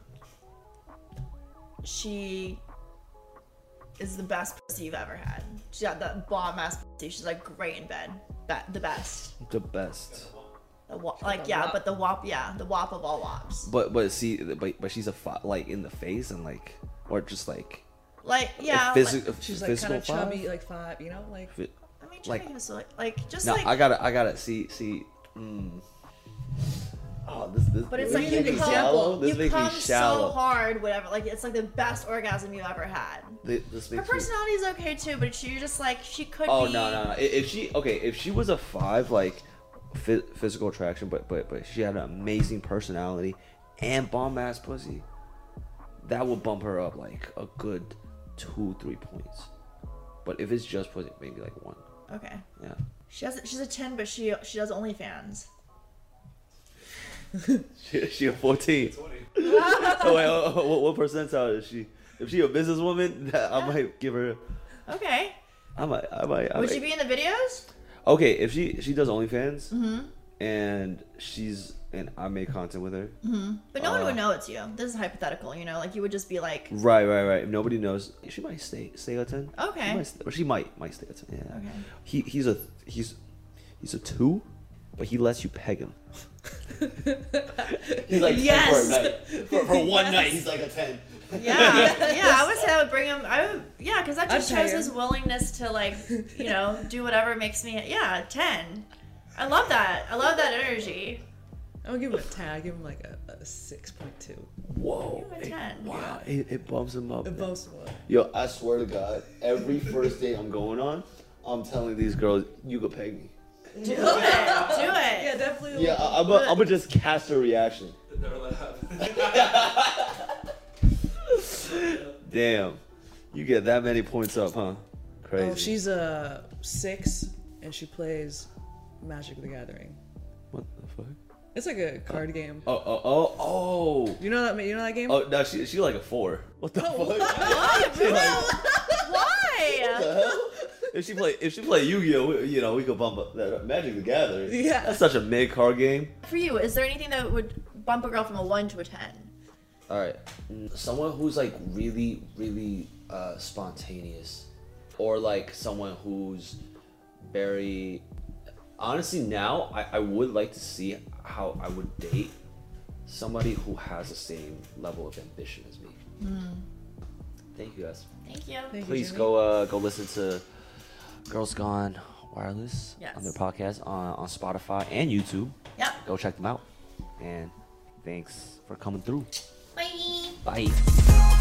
Speaker 2: she is the best pussy you've ever had. She got that bomb ass pussy. She's like great in bed. Be- the best.
Speaker 4: The best.
Speaker 2: The wa- like
Speaker 3: the
Speaker 2: yeah,
Speaker 3: wop.
Speaker 2: but the wop yeah, the wop of all wops.
Speaker 4: But but see, but but she's a five, like in the face and like, or just like
Speaker 2: Like yeah,
Speaker 4: a physi-
Speaker 2: like,
Speaker 3: She's like
Speaker 4: physical
Speaker 3: kind of chubby,
Speaker 4: five?
Speaker 3: like five, you know, like.
Speaker 4: Fi-
Speaker 2: I mean,
Speaker 4: like-
Speaker 2: like, is like, like just
Speaker 4: No,
Speaker 2: like
Speaker 4: I gotta I gotta see see. Mm. Oh, this this.
Speaker 2: but it's
Speaker 4: this
Speaker 2: like
Speaker 4: makes
Speaker 2: you
Speaker 4: me
Speaker 2: come,
Speaker 4: shallow. This
Speaker 2: you
Speaker 4: makes me
Speaker 2: come so
Speaker 4: shallow.
Speaker 2: hard, whatever. Like it's like the best orgasm you've ever had.
Speaker 4: Thi- This
Speaker 2: Her
Speaker 4: makes me.
Speaker 2: personality is okay too, but she just like she could
Speaker 4: Oh
Speaker 2: be.
Speaker 4: no no no! I- If she okay, if she was a five, like phy- physical attraction, but but but she had an amazing personality and bomb ass pussy, that will bump her up like a good two, three points. But if it's just pussy, maybe like one.
Speaker 2: Okay.
Speaker 4: Yeah.
Speaker 2: She has she's a ten, but she she does OnlyFans.
Speaker 4: She, she a fourteen.
Speaker 5: twenty.
Speaker 4: Oh wait, oh, oh, what, what percentile is she? If she a businesswoman, that I might give her.
Speaker 2: Okay.
Speaker 4: I might. I might. I
Speaker 2: Would
Speaker 4: might.
Speaker 2: she be in the videos?
Speaker 4: Okay, if she she does OnlyFans,
Speaker 2: Mm-hmm.
Speaker 4: and she's and I make content with her.
Speaker 2: Mm-hmm. But no one
Speaker 4: Uh,
Speaker 2: would know it's you. This is hypothetical, you know. Like you would just be like,
Speaker 4: Right, right, right. If nobody knows, she might stay stay at ten.
Speaker 2: Okay.
Speaker 4: She might, stay, or she might might stay at ten. Yeah.
Speaker 2: Okay.
Speaker 4: He he's a he's he's a two, but he lets you peg him. He's like
Speaker 2: Yes.
Speaker 4: ten for a night. For, for one
Speaker 2: Yes.
Speaker 4: night, he's like a ten.
Speaker 2: yeah, yeah. I would say I would bring him. I would, yeah, because that just
Speaker 3: I'd pay
Speaker 2: shows his
Speaker 3: him.
Speaker 2: willingness to like, you know, do whatever makes me. Yeah, ten. I love that. I love that energy.
Speaker 3: I would give him a ten. I give him like a, a six point two.
Speaker 4: Whoa.
Speaker 2: Give him a ten.
Speaker 4: Wow. It, it bumps him up.
Speaker 3: The most one.
Speaker 4: Yo, I swear to God, every first date I'm going on, I'm telling these girls, you could peg me.
Speaker 2: Do it. Do it.
Speaker 3: Yeah, definitely.
Speaker 4: Yeah, I, I'm gonna just cast her reaction.
Speaker 5: Never let happen.
Speaker 4: Damn. You get that many points up, huh? Crazy.
Speaker 3: Oh, she's a six, and she plays Magic the Gathering.
Speaker 4: What the fuck?
Speaker 3: It's like a card game.
Speaker 4: Oh, oh, oh, oh.
Speaker 3: You know that? You know that game?
Speaker 4: Oh, no, she, she like a four. What the fuck?
Speaker 2: What?
Speaker 4: She like,
Speaker 2: Why?
Speaker 4: what the hell? If she play, if she play Yu-Gi-Oh, we- you know, we could bump up that Magic the Gathering.
Speaker 3: Yeah.
Speaker 4: That's such a mid card game.
Speaker 2: For you, is there anything that would bump a girl from a one to a ten?
Speaker 1: All right, someone who's like really, really uh, spontaneous, or like someone who's very. Honestly, now I, I would like to see how I would date somebody who has the same level of ambition as me.
Speaker 2: Mm.
Speaker 1: Thank you guys.
Speaker 2: Thank you.
Speaker 3: Thank you,
Speaker 4: Please
Speaker 3: Jimmy.
Speaker 4: go uh, go listen to Girls Gone Wireless
Speaker 2: Yes.
Speaker 4: on their podcast on, on Spotify and YouTube.
Speaker 2: Yep.
Speaker 4: Go check them out. And thanks for coming through.
Speaker 2: Bye.
Speaker 4: Bye.